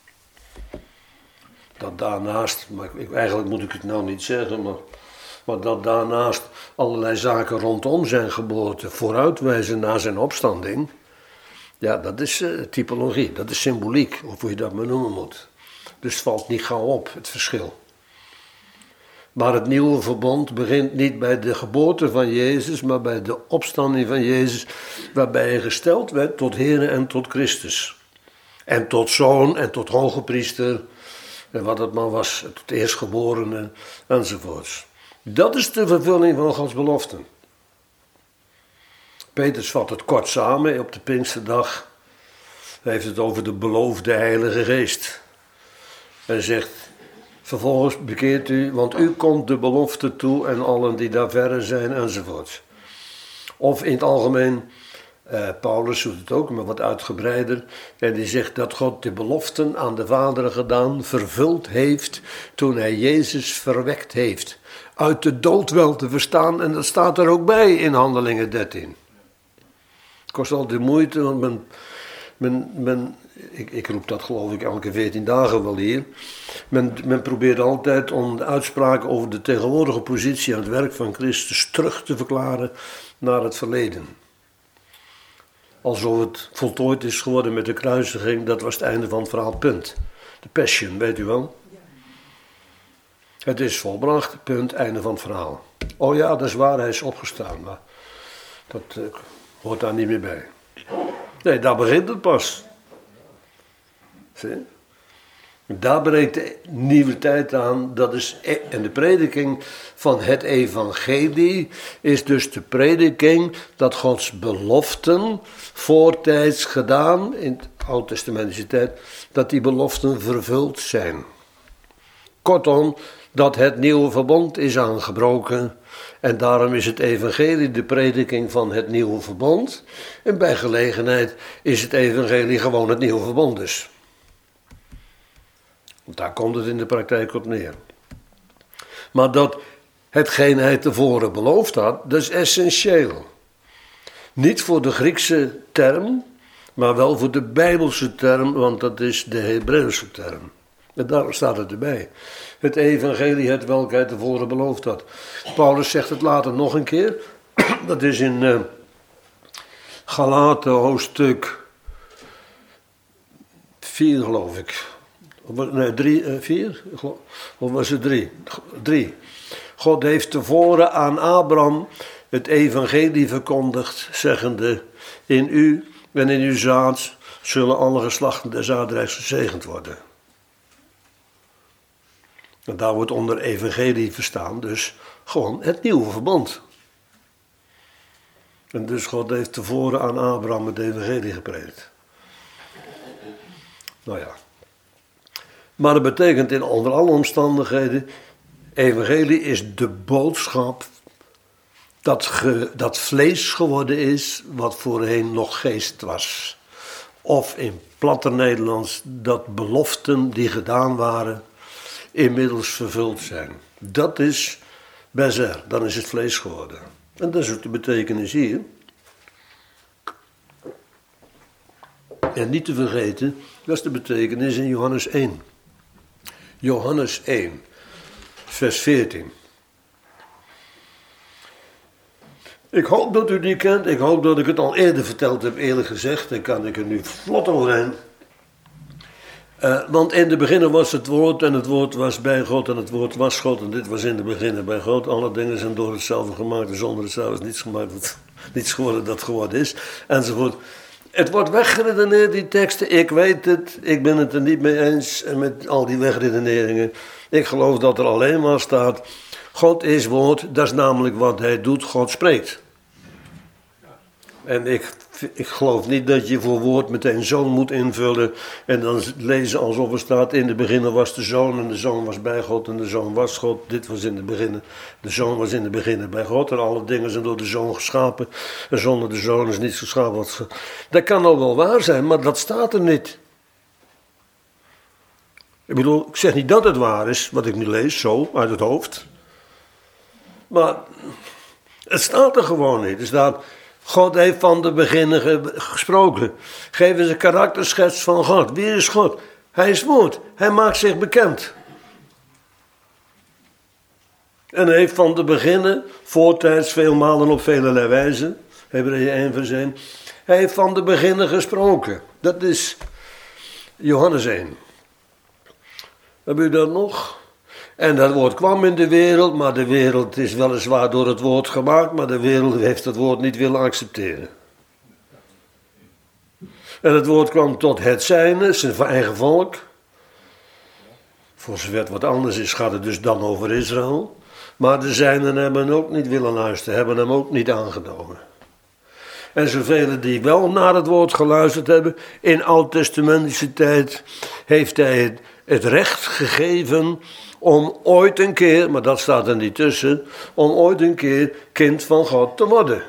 Dat daarnaast, maar ik, eigenlijk moet ik het nou niet zeggen, maar, maar dat daarnaast allerlei zaken rondom zijn geboorte vooruitwijzen naar zijn opstanding. Ja, dat is uh, typologie, dat is symboliek, of hoe je dat maar noemen moet. Dus het valt niet gauw op, het verschil. Maar het nieuwe verbond begint niet bij de geboorte van Jezus, maar bij de opstanding van Jezus, waarbij hij gesteld werd tot Heere en tot Christus. En tot zoon en tot hoge priester, en wat het maar was, tot eerstgeborene enzovoorts. Dat is de vervulling van Gods beloften. Petrus vat het kort samen op de Pinksterdag. Hij heeft het over de beloofde Heilige Geest. Hij zegt, vervolgens bekeert u, want u komt de belofte toe en allen die daar verre zijn enzovoort. Of in het algemeen, eh, Paulus doet het ook, maar wat uitgebreider. En die zegt dat God de beloften aan de vaderen gedaan, vervuld heeft toen hij Jezus verwekt heeft. Uit de dood wel te verstaan en dat staat er ook bij in Handelingen dertien. Het kost altijd moeite, want men... Men, men, ik, ik roep dat geloof ik elke veertien dagen wel hier. Men, men probeert altijd om de uitspraak over de tegenwoordige positie aan het werk van Christus terug te verklaren naar het verleden. Alsof het voltooid is geworden met de kruisiging, dat was het einde van het verhaal, punt. De passion, weet u wel? Het is volbracht, punt, einde van het verhaal. Oh ja, dat is waar, hij is opgestaan, maar dat uh, hoort daar niet meer bij. Nee, daar begint het pas. Zie? Daar breekt de nieuwe tijd aan. Dat is, en de prediking van het evangelie is dus de prediking dat Gods beloften voortijds gedaan, in de oud-testamentische tijd, dat die beloften vervuld zijn. Kortom, dat het nieuwe verbond is aangebroken. En daarom is het evangelie de prediking van het nieuwe verbond. En bij gelegenheid is het evangelie gewoon het nieuwe verbond dus. Want daar komt het in de praktijk op neer. Maar dat hetgeen hij tevoren beloofd had, dat is essentieel. Niet voor de Griekse term, maar wel voor de Bijbelse term, want dat is de Hebreeuwse term. En daar staat het erbij. Het evangelie, het welk hij tevoren beloofd had. Paulus zegt het later nog een keer. Dat is in uh, Galaten hoofdstuk vier geloof ik. Nee, drie, uh, vier? Of was het drie? Drie. God heeft tevoren aan Abraham het evangelie verkondigd, zeggende, in u en in uw zaad zullen alle geslachten des aardrijks gezegend worden. En daar wordt onder evangelie verstaan, dus gewoon het nieuwe verbond. En dus God heeft tevoren aan Abraham het evangelie gepredikt. Nou ja. Maar dat betekent in onder alle omstandigheden, evangelie is de boodschap dat, ge, dat vlees geworden is wat voorheen nog geest was. Of in platter Nederlands, dat beloften die gedaan waren inmiddels vervuld zijn. Dat is bezer, dan is het vlees geworden. En dat is ook de betekenis hier. En niet te vergeten, dat is de betekenis in Johannes één. Johannes één, vers veertien. Ik hoop dat u die kent. Ik hoop dat ik het al eerder verteld heb, eerlijk gezegd. Dan kan ik er nu vlot overheen. Uh, want in de beginnen was het woord en het woord was bij God en het woord was God. En dit was in de beginnen bij God. Alle dingen zijn door hetzelfde gemaakt en zonder hetzelfde is niets gemaakt. Wat, niets geworden dat geworden is. Enzovoort. Het wordt weggeredeneerd, die teksten. Ik weet het. Ik ben het er niet mee eens met al die wegredeneringen. Ik geloof dat er alleen maar staat. God is woord. Dat is namelijk wat hij doet. God spreekt. En ik, ik geloof niet dat je voor woord meteen zoon moet invullen. En dan lezen alsof er staat. In de beginnen was de zoon. En de zoon was bij God. En de zoon was God. Dit was in de beginnen. De zoon was in de beginnen bij God. En alle dingen zijn door de zoon geschapen. En zonder de zoon is niets geschapen. Wat... Dat kan al wel waar zijn. Maar dat staat er niet. Ik bedoel. Ik zeg niet dat het waar is. Wat ik nu lees. Zo. Uit het hoofd. Maar. Het staat er gewoon niet. Er staat. God heeft van de beginnen ge- gesproken. Geef eens een karakterschets van God. Wie is God? Hij is woord. Hij maakt zich bekend. En hij heeft van de beginnen, voortijds, veelmalen op velelei wijzen. Hebreeën één vers één. Hij heeft van de beginnen gesproken. Dat is Johannes één. Heb u dat nog? En dat woord kwam in de wereld, maar de wereld is weliswaar door het woord gemaakt, maar de wereld heeft het woord niet willen accepteren. En het woord kwam tot het zijne, zijn eigen volk. Voor zover het wat anders is, gaat het dus dan over Israël. Maar de zijnen hebben hem ook niet willen luisteren, hebben hem ook niet aangenomen. En zoveel die wel naar het woord geluisterd hebben, in oud-testamentische tijd, heeft hij het, het recht gegeven om ooit een keer, maar dat staat er niet tussen, om ooit een keer kind van God te worden.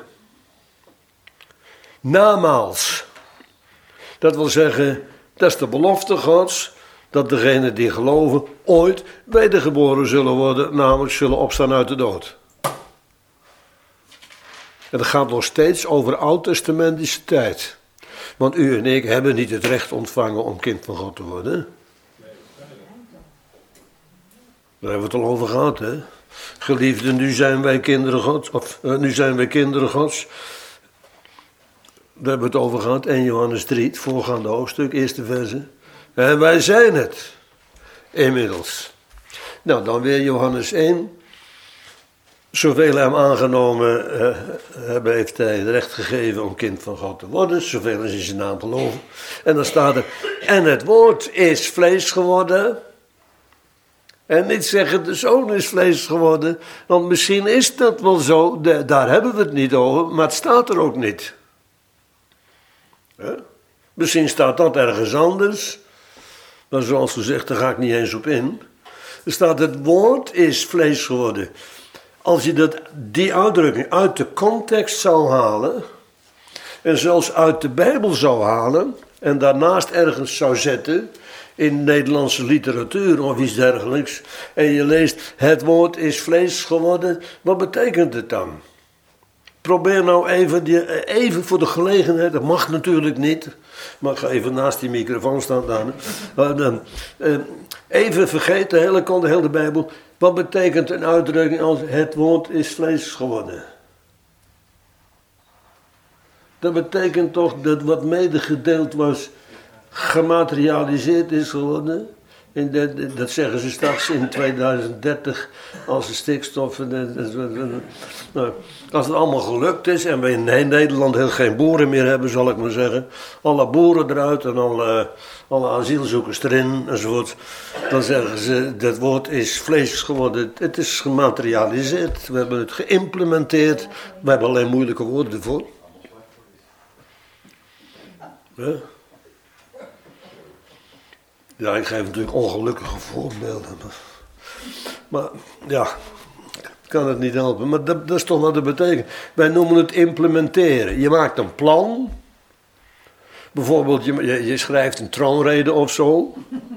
Namaals. Dat wil zeggen, dat is de belofte Gods, dat degenen die geloven ooit wedergeboren zullen worden, namelijk zullen opstaan uit de dood. En dat gaat nog steeds over oud-testamentische tijd. Want u en ik hebben niet het recht ontvangen om kind van God te worden. Daar hebben we het al over gehad, hè. Geliefden, nu zijn wij kinderen Gods. Of uh, nu zijn wij kinderen Gods. Daar hebben we het over gehad. één Johannes drie, het voorgaande hoofdstuk, eerste verse. En wij zijn het. Inmiddels. Nou, dan weer Johannes één. Zoveel hem aangenomen uh, hebben, heeft hij het recht gegeven om kind van God te worden. Zoveel is in zijn naam geloven. En dan staat er, en het woord is vlees geworden. En niet zeggen, de zoon is vlees geworden. Want misschien is dat wel zo, de, daar hebben we het niet over, maar het staat er ook niet. Ja? Misschien staat dat ergens anders. Maar zoals gezegd, daar ga ik niet eens op in. Er staat, het woord is vlees geworden. Als je dat, die uitdrukking uit de context zou halen, en zelfs uit de Bijbel zou halen, en daarnaast ergens zou zetten, in Nederlandse literatuur of iets dergelijks, en je leest, het woord is vlees geworden, wat betekent het dan? Probeer nou even, die, even voor de gelegenheid, dat mag natuurlijk niet, maar ik ga even naast die microfoon staan dan. Even vergeet de hele kant, de hele Bijbel. Wat betekent een uitdrukking als het woord is vlees geworden? Dat betekent toch dat wat medegedeeld was, gematerialiseerd is geworden. In de, dat zeggen ze straks in tweeduizend dertig als de stikstof. Nou, als het allemaal gelukt is en we in Nederland heel geen boeren meer hebben, zal ik maar zeggen. Alle boeren eruit en alle, alle asielzoekers erin enzovoort. Dan zeggen ze, dat woord is vlees geworden. Het is gematerialiseerd. We hebben het geïmplementeerd. We hebben alleen moeilijke woorden ervoor. Ja. Ja, ik geef natuurlijk ongelukkige voorbeelden. Maar, maar ja, ik kan het niet helpen. Maar dat, dat is toch wat het betekent. Wij noemen het implementeren. Je maakt een plan. Bijvoorbeeld, je, je, je schrijft een troonrede of zo.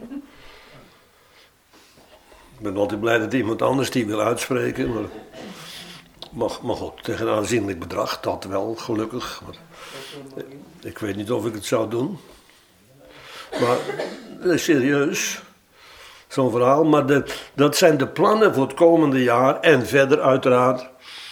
Ik ben altijd blij dat iemand anders die wil uitspreken. Maar mag, mag ook tegen een aanzienlijk bedrag. Dat wel, gelukkig. Maar, ik weet niet of ik het zou doen. Maar serieus, zo'n verhaal. Maar de, dat zijn de plannen voor het komende jaar en verder uiteraard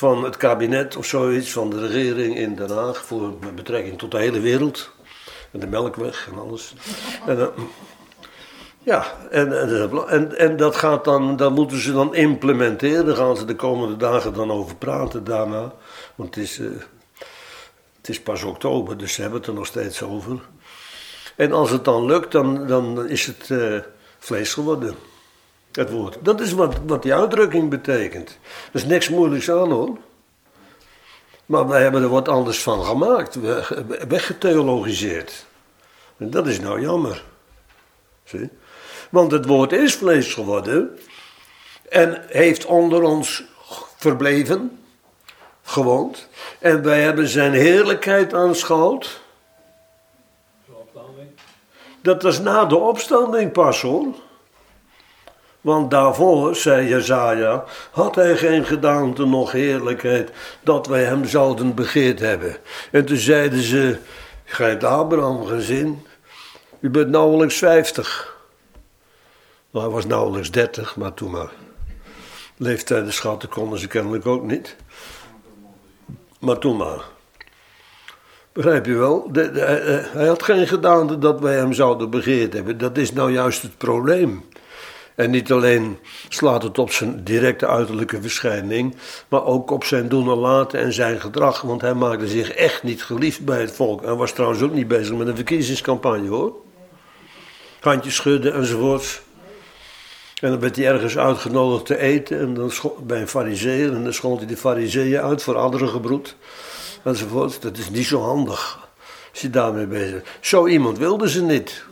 van het kabinet of zoiets, van de regering in Den Haag, voor, met betrekking tot de hele wereld. En de Melkweg en alles. En, uh, ja, en, en, en, en dat gaat dan, dat moeten ze dan implementeren. Daar gaan ze de komende dagen dan over praten daarna. Want het is, uh, het is pas oktober, dus ze hebben het er nog steeds over. En als het dan lukt, dan, dan is het uh, vlees geworden. Het woord. Dat is wat, wat die uitdrukking betekent. Er is niks moeilijks aan hoor. Maar wij hebben er wat anders van gemaakt. Weggetheologiseerd. En dat is nou jammer. Zie? Want het woord is vlees geworden. En heeft onder ons verbleven. Gewoond. En wij hebben zijn heerlijkheid aanschouwd. De opstanding. Dat was na de opstanding pas hoor. Want daarvoor, zei Jesaja, had hij geen gedaante noch heerlijkheid dat wij hem zouden begeerd hebben. En toen zeiden ze, gij hebt Abraham gezien, u bent nauwelijks vijftig. Nou, hij was nauwelijks dertig, maar toen maar. Leeftijden schatten konden ze kennelijk ook niet. Maar toen maar. Begrijp je wel? De, de, de, hij had geen gedaante dat wij hem zouden begeerd hebben. Dat is nou juist het probleem. En niet alleen slaat het op zijn directe uiterlijke verschijning, maar ook op zijn doen en laten en zijn gedrag. Want hij maakte zich echt niet geliefd bij het volk. Hij was trouwens ook niet bezig met een verkiezingscampagne hoor. Handjes schudden enzovoorts. En dan werd hij ergens uitgenodigd te eten en dan scho- bij een farizeeër. En dan schold hij de farizeeën uit voor andere gebroed. Enzovoorts. Dat is niet zo handig als je daarmee bezig bent. Zo iemand wilden ze niet.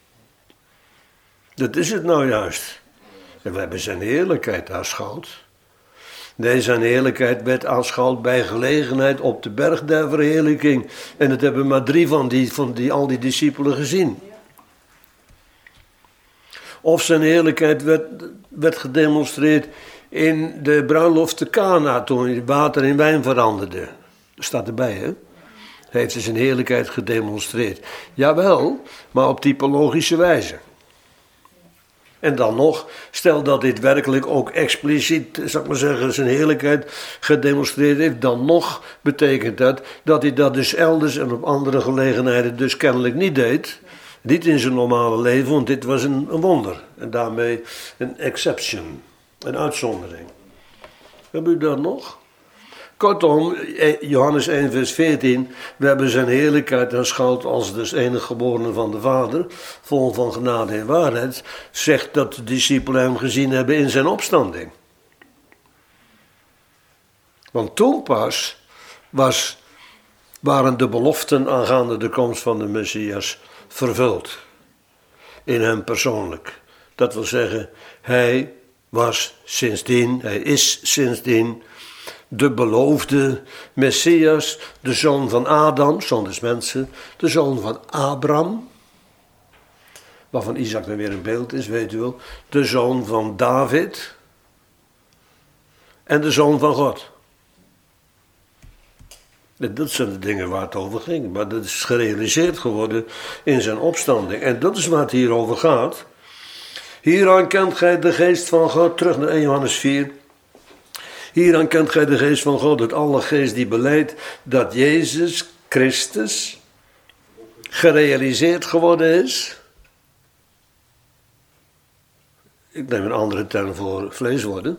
Dat is het nou juist. En we hebben zijn heerlijkheid aanschouwd. Nee, zijn heerlijkheid werd aanschouwd bij gelegenheid op de berg der verheerlijking. En dat hebben maar drie van, die, van die, al die discipelen gezien. Of zijn heerlijkheid werd, werd gedemonstreerd in de bruiloft te Kana, toen hij water in wijn veranderde. Dat staat erbij, hè? Heeft hij zijn heerlijkheid gedemonstreerd. Jawel, maar op typologische wijze. En dan nog, stel dat dit werkelijk ook expliciet, zal ik maar zeggen, zijn heerlijkheid gedemonstreerd heeft, dan nog betekent dat dat hij dat dus elders en op andere gelegenheden dus kennelijk niet deed. Niet in zijn normale leven, want dit was een, een wonder. En daarmee een exception, een uitzondering. Hebben u dat nog? Kortom, Johannes één vers veertien, we hebben zijn heerlijkheid aanschouwd als dus enig geborene van de Vader, vol van genade en waarheid, zegt dat de discipelen hem gezien hebben in zijn opstanding. Want toen pas was, waren de beloften aangaande de komst van de Messias vervuld. In hem persoonlijk. Dat wil zeggen, hij was sindsdien, hij is sindsdien de beloofde Messias, de zoon van Adam, zoon des mensen, de zoon van Abraham, waarvan Isaac dan weer een beeld is, weet u wel, de zoon van David en de zoon van God. Dat zijn de dingen waar het over ging, maar dat is gerealiseerd geworden in zijn opstanding. En dat is waar het hier over gaat. Hieraan kent gij de geest van God, terug naar eerste Johannes vier. Hieraan kent gij de geest van God, dat alle geest die belijdt dat Jezus Christus gerealiseerd geworden is. Ik neem een andere term voor vlees worden.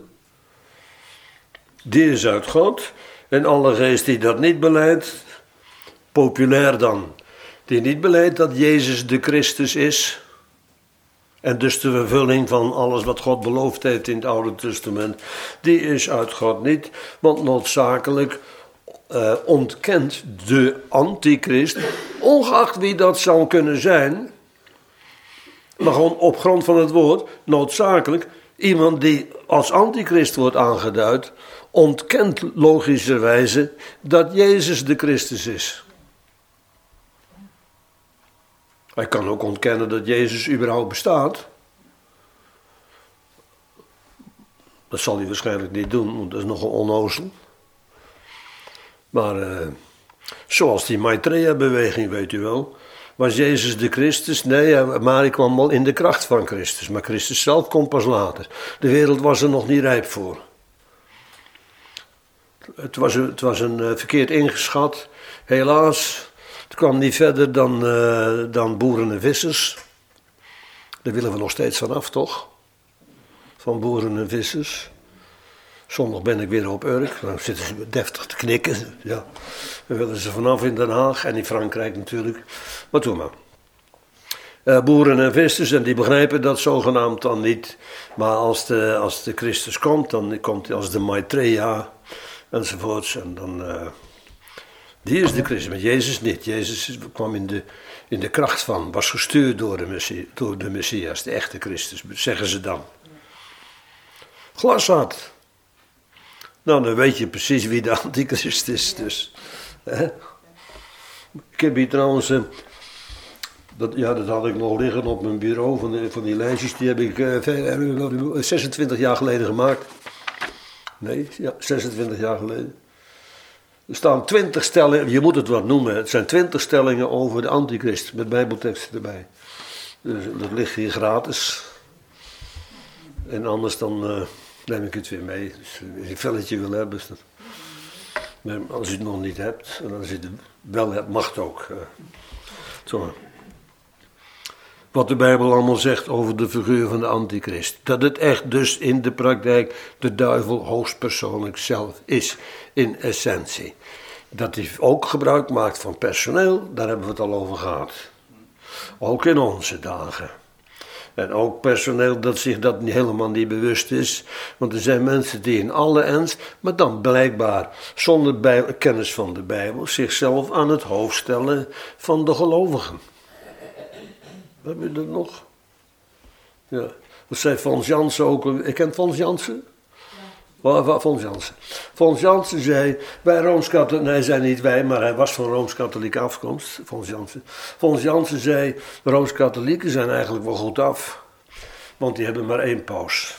Die is uit God. En alle geest die dat niet belijdt, populair dan, die niet belijdt dat Jezus de Christus is. En dus de vervulling van alles wat God beloofd heeft in het Oude Testament, die is uit God niet. Want noodzakelijk uh, ontkent de antichrist, ongeacht wie dat zou kunnen zijn, maar gewoon op grond van het woord, noodzakelijk, iemand die als antichrist wordt aangeduid, ontkent logischerwijze dat Jezus de Christus is. Hij kan ook ontkennen dat Jezus überhaupt bestaat. Dat zal hij waarschijnlijk niet doen, want dat is nogal onnozel. Maar uh, zoals die Maitreya-beweging, weet u wel, was Jezus de Christus? Nee, maar hij kwam wel in de kracht van Christus. Maar Christus zelf komt pas later. De wereld was er nog niet rijp voor. Het was, een, het was een uh, verkeerd ingeschat. Helaas, het kwam niet verder dan, uh, dan boeren en vissers. Daar willen we nog steeds vanaf, toch? Van boeren en vissers. Zondag ben ik weer op Urk. Dan zitten ze deftig te knikken. Ja. Dan willen ze vanaf in Den Haag en in Frankrijk natuurlijk. Maar doe maar. Uh, boeren en vissers, en die begrijpen dat zogenaamd dan niet. Maar als de, als de Christus komt, dan komt hij als de Maitreya enzovoorts. En dan, uh, die is de Christus, maar Jezus niet. Jezus kwam in de, in de kracht van, was gestuurd door de, Messie, door de Messias, de echte Christus, zeggen ze dan. Glashard. Nou, dan weet je precies wie de antichrist is. Dus, hè? Ik heb hier trouwens... Uh, Dat, ja, dat had ik nog liggen op mijn bureau, van, de, van die lijstjes, die heb ik uh, zesentwintig jaar geleden gemaakt. Nee, ja, zesentwintig jaar geleden. Er staan twintig stellingen, je moet het wat noemen, het zijn twintig stellingen over de antichrist, met bijbelteksten erbij. Dus dat ligt hier gratis. En anders dan uh, neem ik het weer mee, dus als je een velletje wil hebben. Dus dat, maar als je het nog niet hebt, en als je het wel hebt, mag het ook. Uh, zo. Wat de Bijbel allemaal zegt over de figuur van de antichrist. Dat het echt dus in de praktijk de duivel hoogstpersoonlijk zelf is, in essentie. Dat hij ook gebruik maakt van personeel, daar hebben we het al over gehad. Ook in onze dagen. En ook personeel dat zich dat helemaal niet bewust is. Want er zijn mensen die in alle ernst, maar dan blijkbaar zonder bij, kennis van de Bijbel, zichzelf aan het hoofd stellen van de gelovigen. Heb je dat nog? Ja. Dat zei Fons Jansen ook. Ik ken Fons Jansen? Ja. Fons Jansen. Fons Jansen zei, wij Rooms-Katholieken, hij zei niet wij, maar hij was van Rooms-Katholieke afkomst, Fons Jansen. Fons Jansen zei, de Rooms-Katholieken zijn eigenlijk wel goed af, want die hebben maar één paus.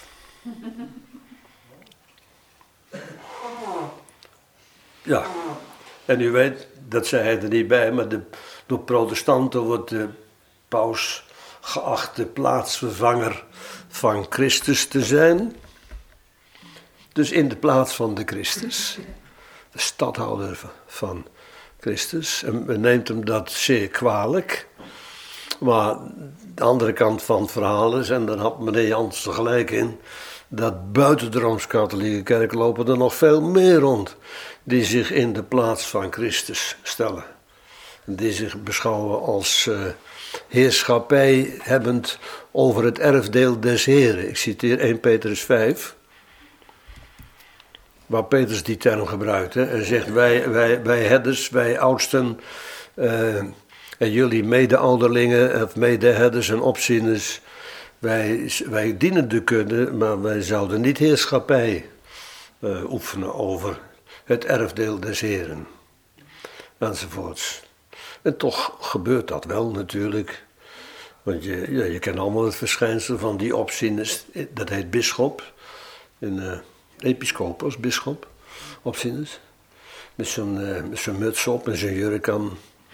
Ja, en u weet, dat zei hij er niet bij, maar de, door protestanten wordt de paus geacht de plaatsvervanger van Christus te zijn. Dus in de plaats van de Christus. De stadhouder van Christus. En men neemt hem dat zeer kwalijk. Maar de andere kant van het verhaal is, en daar had meneer Jansen gelijk in, dat buiten de Rooms-Katholieke kerk lopen er nog veel meer rond die zich in de plaats van Christus stellen. En die zich beschouwen als uh, heerschappij hebbend over het erfdeel des Heren. Ik citeer eerste Petrus vijf, waar Petrus die term gebruikt. Hè, en zegt, wij, wij, wij herders, wij oudsten uh, en jullie mede-ouderlingen, of mede-herders en opzieners, wij, wij dienen de kudde, maar wij zouden niet heerschappij uh, oefenen over het erfdeel des Heren. Enzovoorts. En toch gebeurt dat wel natuurlijk. Want je, ja, je kent allemaal het verschijnsel van die opzieners. Dat heet bisschop. Een uh, episcopos, bisschop. Opzieners. Met zo'n, uh, met zo'n muts op en zo'n jurk aan.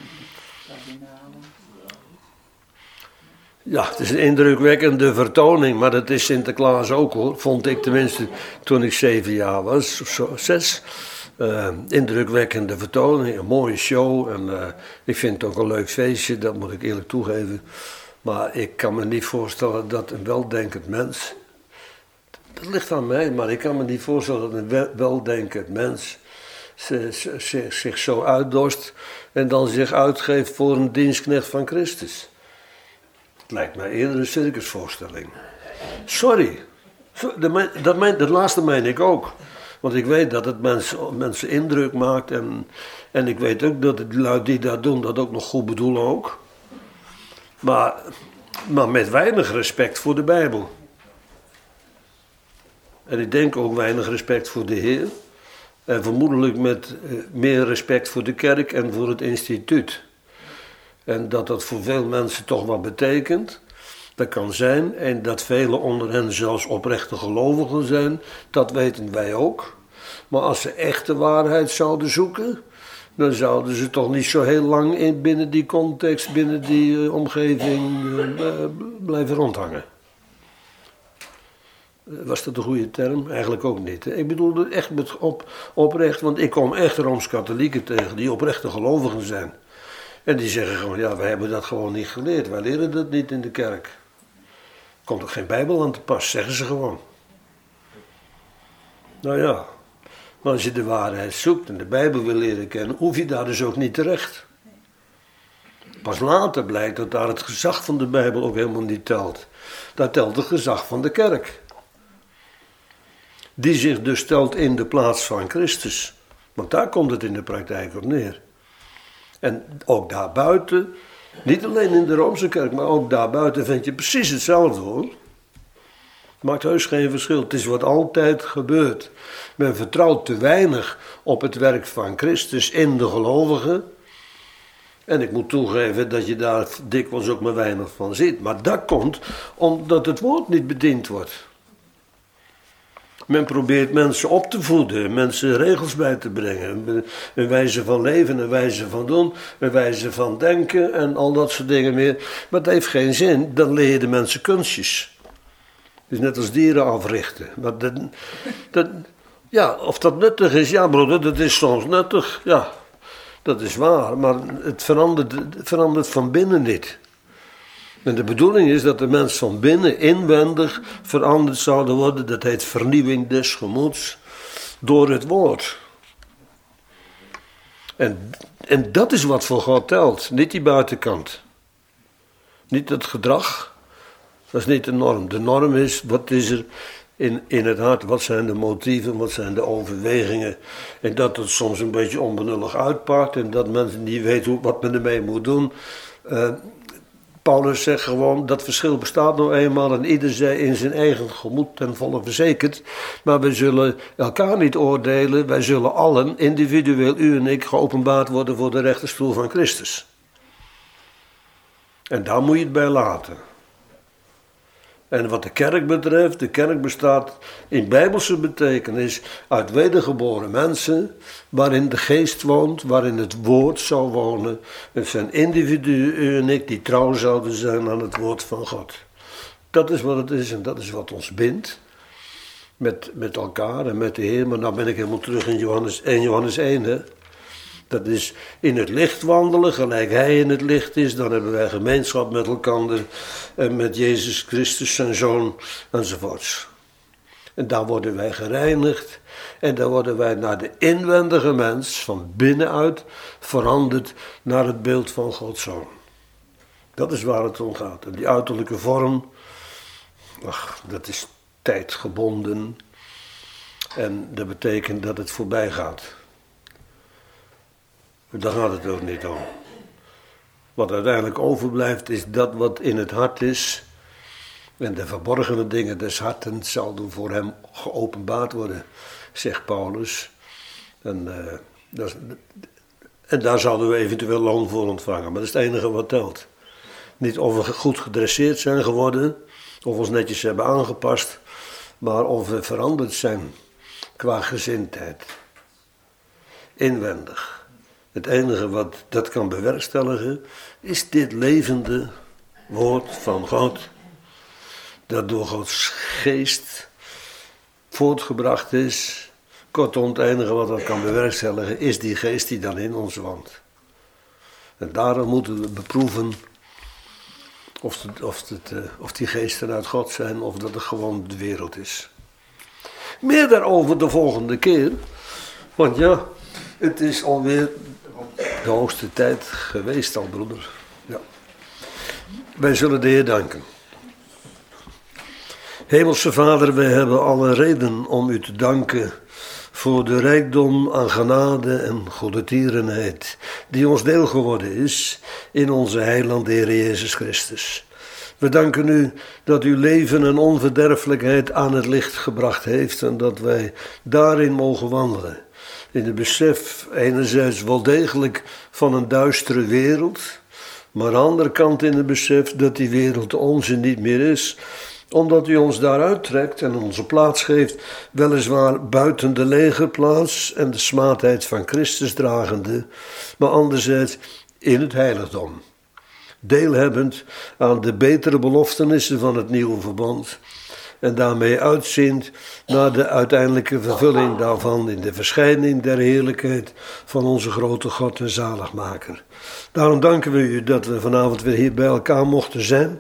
Ja, het is een indrukwekkende vertoning. Maar dat is Sinterklaas ook hoor. Vond ik tenminste toen ik zeven jaar was. Of zo, zes. Uh, indrukwekkende vertoning, een mooie show en uh, ik vind het ook een leuk feestje, dat moet ik eerlijk toegeven. Maar ik kan me niet voorstellen dat een weldenkend mens, dat ligt aan mij, maar ik kan me niet voorstellen dat een weldenkend mens zich, zich zo uitdorst en dan zich uitgeeft voor een dienstknecht van Christus. Het lijkt mij eerder een circusvoorstelling. Sorry, dat, dat, mijn, dat laatste meen ik ook. Want ik weet dat het mensen, mensen indruk maakt en, en ik weet ook dat de lui die dat doen dat ook nog goed bedoelen ook. Maar, maar met weinig respect voor de Bijbel. En ik denk ook weinig respect voor de Heer. En vermoedelijk met uh, meer respect voor de kerk en voor het instituut. En dat dat voor veel mensen toch wat betekent. Dat kan zijn, en dat velen onder hen zelfs oprechte gelovigen zijn, dat weten wij ook. Maar als ze echte waarheid zouden zoeken, dan zouden ze toch niet zo heel lang in, binnen die context, binnen die uh, omgeving uh, blijven rondhangen. Was dat de goede term? Eigenlijk ook niet. Hè? Ik bedoel het echt met op, oprecht, want ik kom echt Rooms-Katholieken tegen die oprechte gelovigen zijn. En die zeggen gewoon, ja, wij hebben dat gewoon niet geleerd. Wij leren dat niet in de kerk. Er komt ook geen Bijbel aan te pas, zeggen ze gewoon. Nou ja, maar als je de waarheid zoekt en de Bijbel wil leren kennen, hoef je daar dus ook niet terecht. Pas later blijkt dat daar het gezag van de Bijbel ook helemaal niet telt. Daar telt het gezag van de kerk. Die zich dus stelt in de plaats van Christus. Want daar komt het in de praktijk op neer. En ook daarbuiten, niet alleen in de Roomse kerk, maar ook daarbuiten vind je precies hetzelfde hoor. Maakt heus geen verschil. Het is wat altijd gebeurt. Men vertrouwt te weinig op het werk van Christus in de gelovigen. En ik moet toegeven dat je daar dikwijls ook maar weinig van ziet. Maar dat komt omdat het woord niet bediend wordt. Men probeert mensen op te voeden, mensen regels bij te brengen. Een wijze van leven, een wijze van doen, een wijze van denken en al dat soort dingen meer. Maar het heeft geen zin, dan leer je de mensen kunstjes. Het is net als dieren africhten. Maar dat, dat, ja, of dat nuttig is, ja broeder, dat is soms nuttig. Ja, dat is waar, maar het verandert, het verandert van binnen niet. En de bedoeling is dat de mens van binnen inwendig veranderd zouden worden. Dat heet vernieuwing des gemoeds door het woord. En, en dat is wat voor God telt, niet die buitenkant. Niet het gedrag, dat is niet de norm. De norm is, wat is er in, in het hart, wat zijn de motieven, wat zijn de overwegingen. En dat het soms een beetje onbenullig uitpakt en dat mensen niet weten hoe, wat men ermee moet doen. Uh, Paulus zegt gewoon, dat verschil bestaat nou eenmaal en ieder zij in zijn eigen gemoed ten volle verzekerd. Maar wij zullen elkaar niet oordelen, wij zullen allen, individueel, u en ik, geopenbaard worden voor de rechterstoel van Christus. En daar moet je het bij laten. En wat de kerk betreft, de kerk bestaat in bijbelse betekenis uit wedergeboren mensen, waarin de geest woont, waarin het woord zou wonen. Het zijn individuen, u en ik, die trouw zouden zijn aan het woord van God. Dat is wat het is en dat is wat ons bindt met, met elkaar en met de Heer. Maar nou ben ik helemaal terug in Johannes, in Johannes één, hè. Dat is in het licht wandelen, gelijk hij in het licht is. Dan hebben wij gemeenschap met elkaar en met Jezus Christus, zijn Zoon, enzovoorts. En daar worden wij gereinigd. En dan worden wij naar de inwendige mens, van binnenuit, veranderd naar het beeld van Gods Zoon. Dat is waar het om gaat. En die uiterlijke vorm, ach, dat is tijdgebonden. En dat betekent dat het voorbij gaat. Daar gaat het ook niet om. Wat uiteindelijk overblijft is dat wat in het hart is. En de verborgene dingen des harten zouden voor hem geopenbaard worden, zegt Paulus. En, uh, dat is, en daar zouden we eventueel loon voor ontvangen. Maar dat is het enige wat telt. Niet of we goed gedresseerd zijn geworden, of ons netjes hebben aangepast, maar of we veranderd zijn qua gezindheid. Inwendig. Het enige wat dat kan bewerkstelligen, is dit levende woord van God, dat door Gods geest voortgebracht is. Kortom, het enige wat dat kan bewerkstelligen, is die geest die dan in ons woont. En daarom moeten we beproeven of, het, of, het, of die geesten uit God zijn, of dat het gewoon de wereld is. Meer daarover de volgende keer, want ja, het is alweer de hoogste tijd geweest al, broeder. Ja. Wij zullen de Heer danken. Hemelse Vader, wij hebben alle reden om u te danken voor de rijkdom aan genade en goedertierenheid die ons deel geworden is in onze heiland de Heer Jezus Christus. We danken u dat uw leven en onverderfelijkheid aan het licht gebracht heeft en dat wij daarin mogen wandelen. In het besef enerzijds wel degelijk van een duistere wereld, maar aan de andere kant in het besef dat die wereld de onze niet meer is, omdat u ons daaruit trekt en onze plaats geeft, weliswaar buiten de legerplaats en de smaadheid van Christus dragende, maar anderzijds in het heiligdom. Deelhebbend aan de betere beloftenissen van het nieuwe verbond en daarmee uitziend naar de uiteindelijke vervulling daarvan in de verschijning der heerlijkheid van onze grote God en zaligmaker. Daarom danken we u dat we vanavond weer hier bij elkaar mochten zijn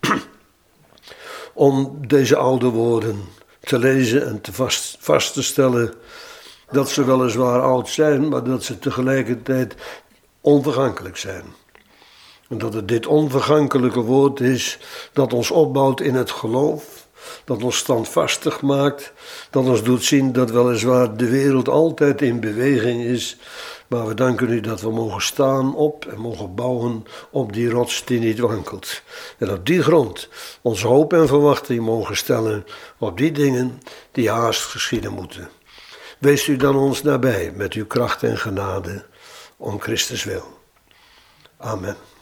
om deze oude woorden te lezen en te vast, vast te stellen dat ze weliswaar oud zijn, maar dat ze tegelijkertijd onvergankelijk zijn. En dat het dit onvergankelijke woord is dat ons opbouwt in het geloof, dat ons standvastig maakt, dat ons doet zien dat weliswaar de wereld altijd in beweging is, maar we danken u dat we mogen staan op en mogen bouwen op die rots die niet wankelt. En op die grond onze hoop en verwachting mogen stellen op die dingen die haast geschieden moeten. Wees u dan ons nabij met uw kracht en genade om Christus wil. Amen.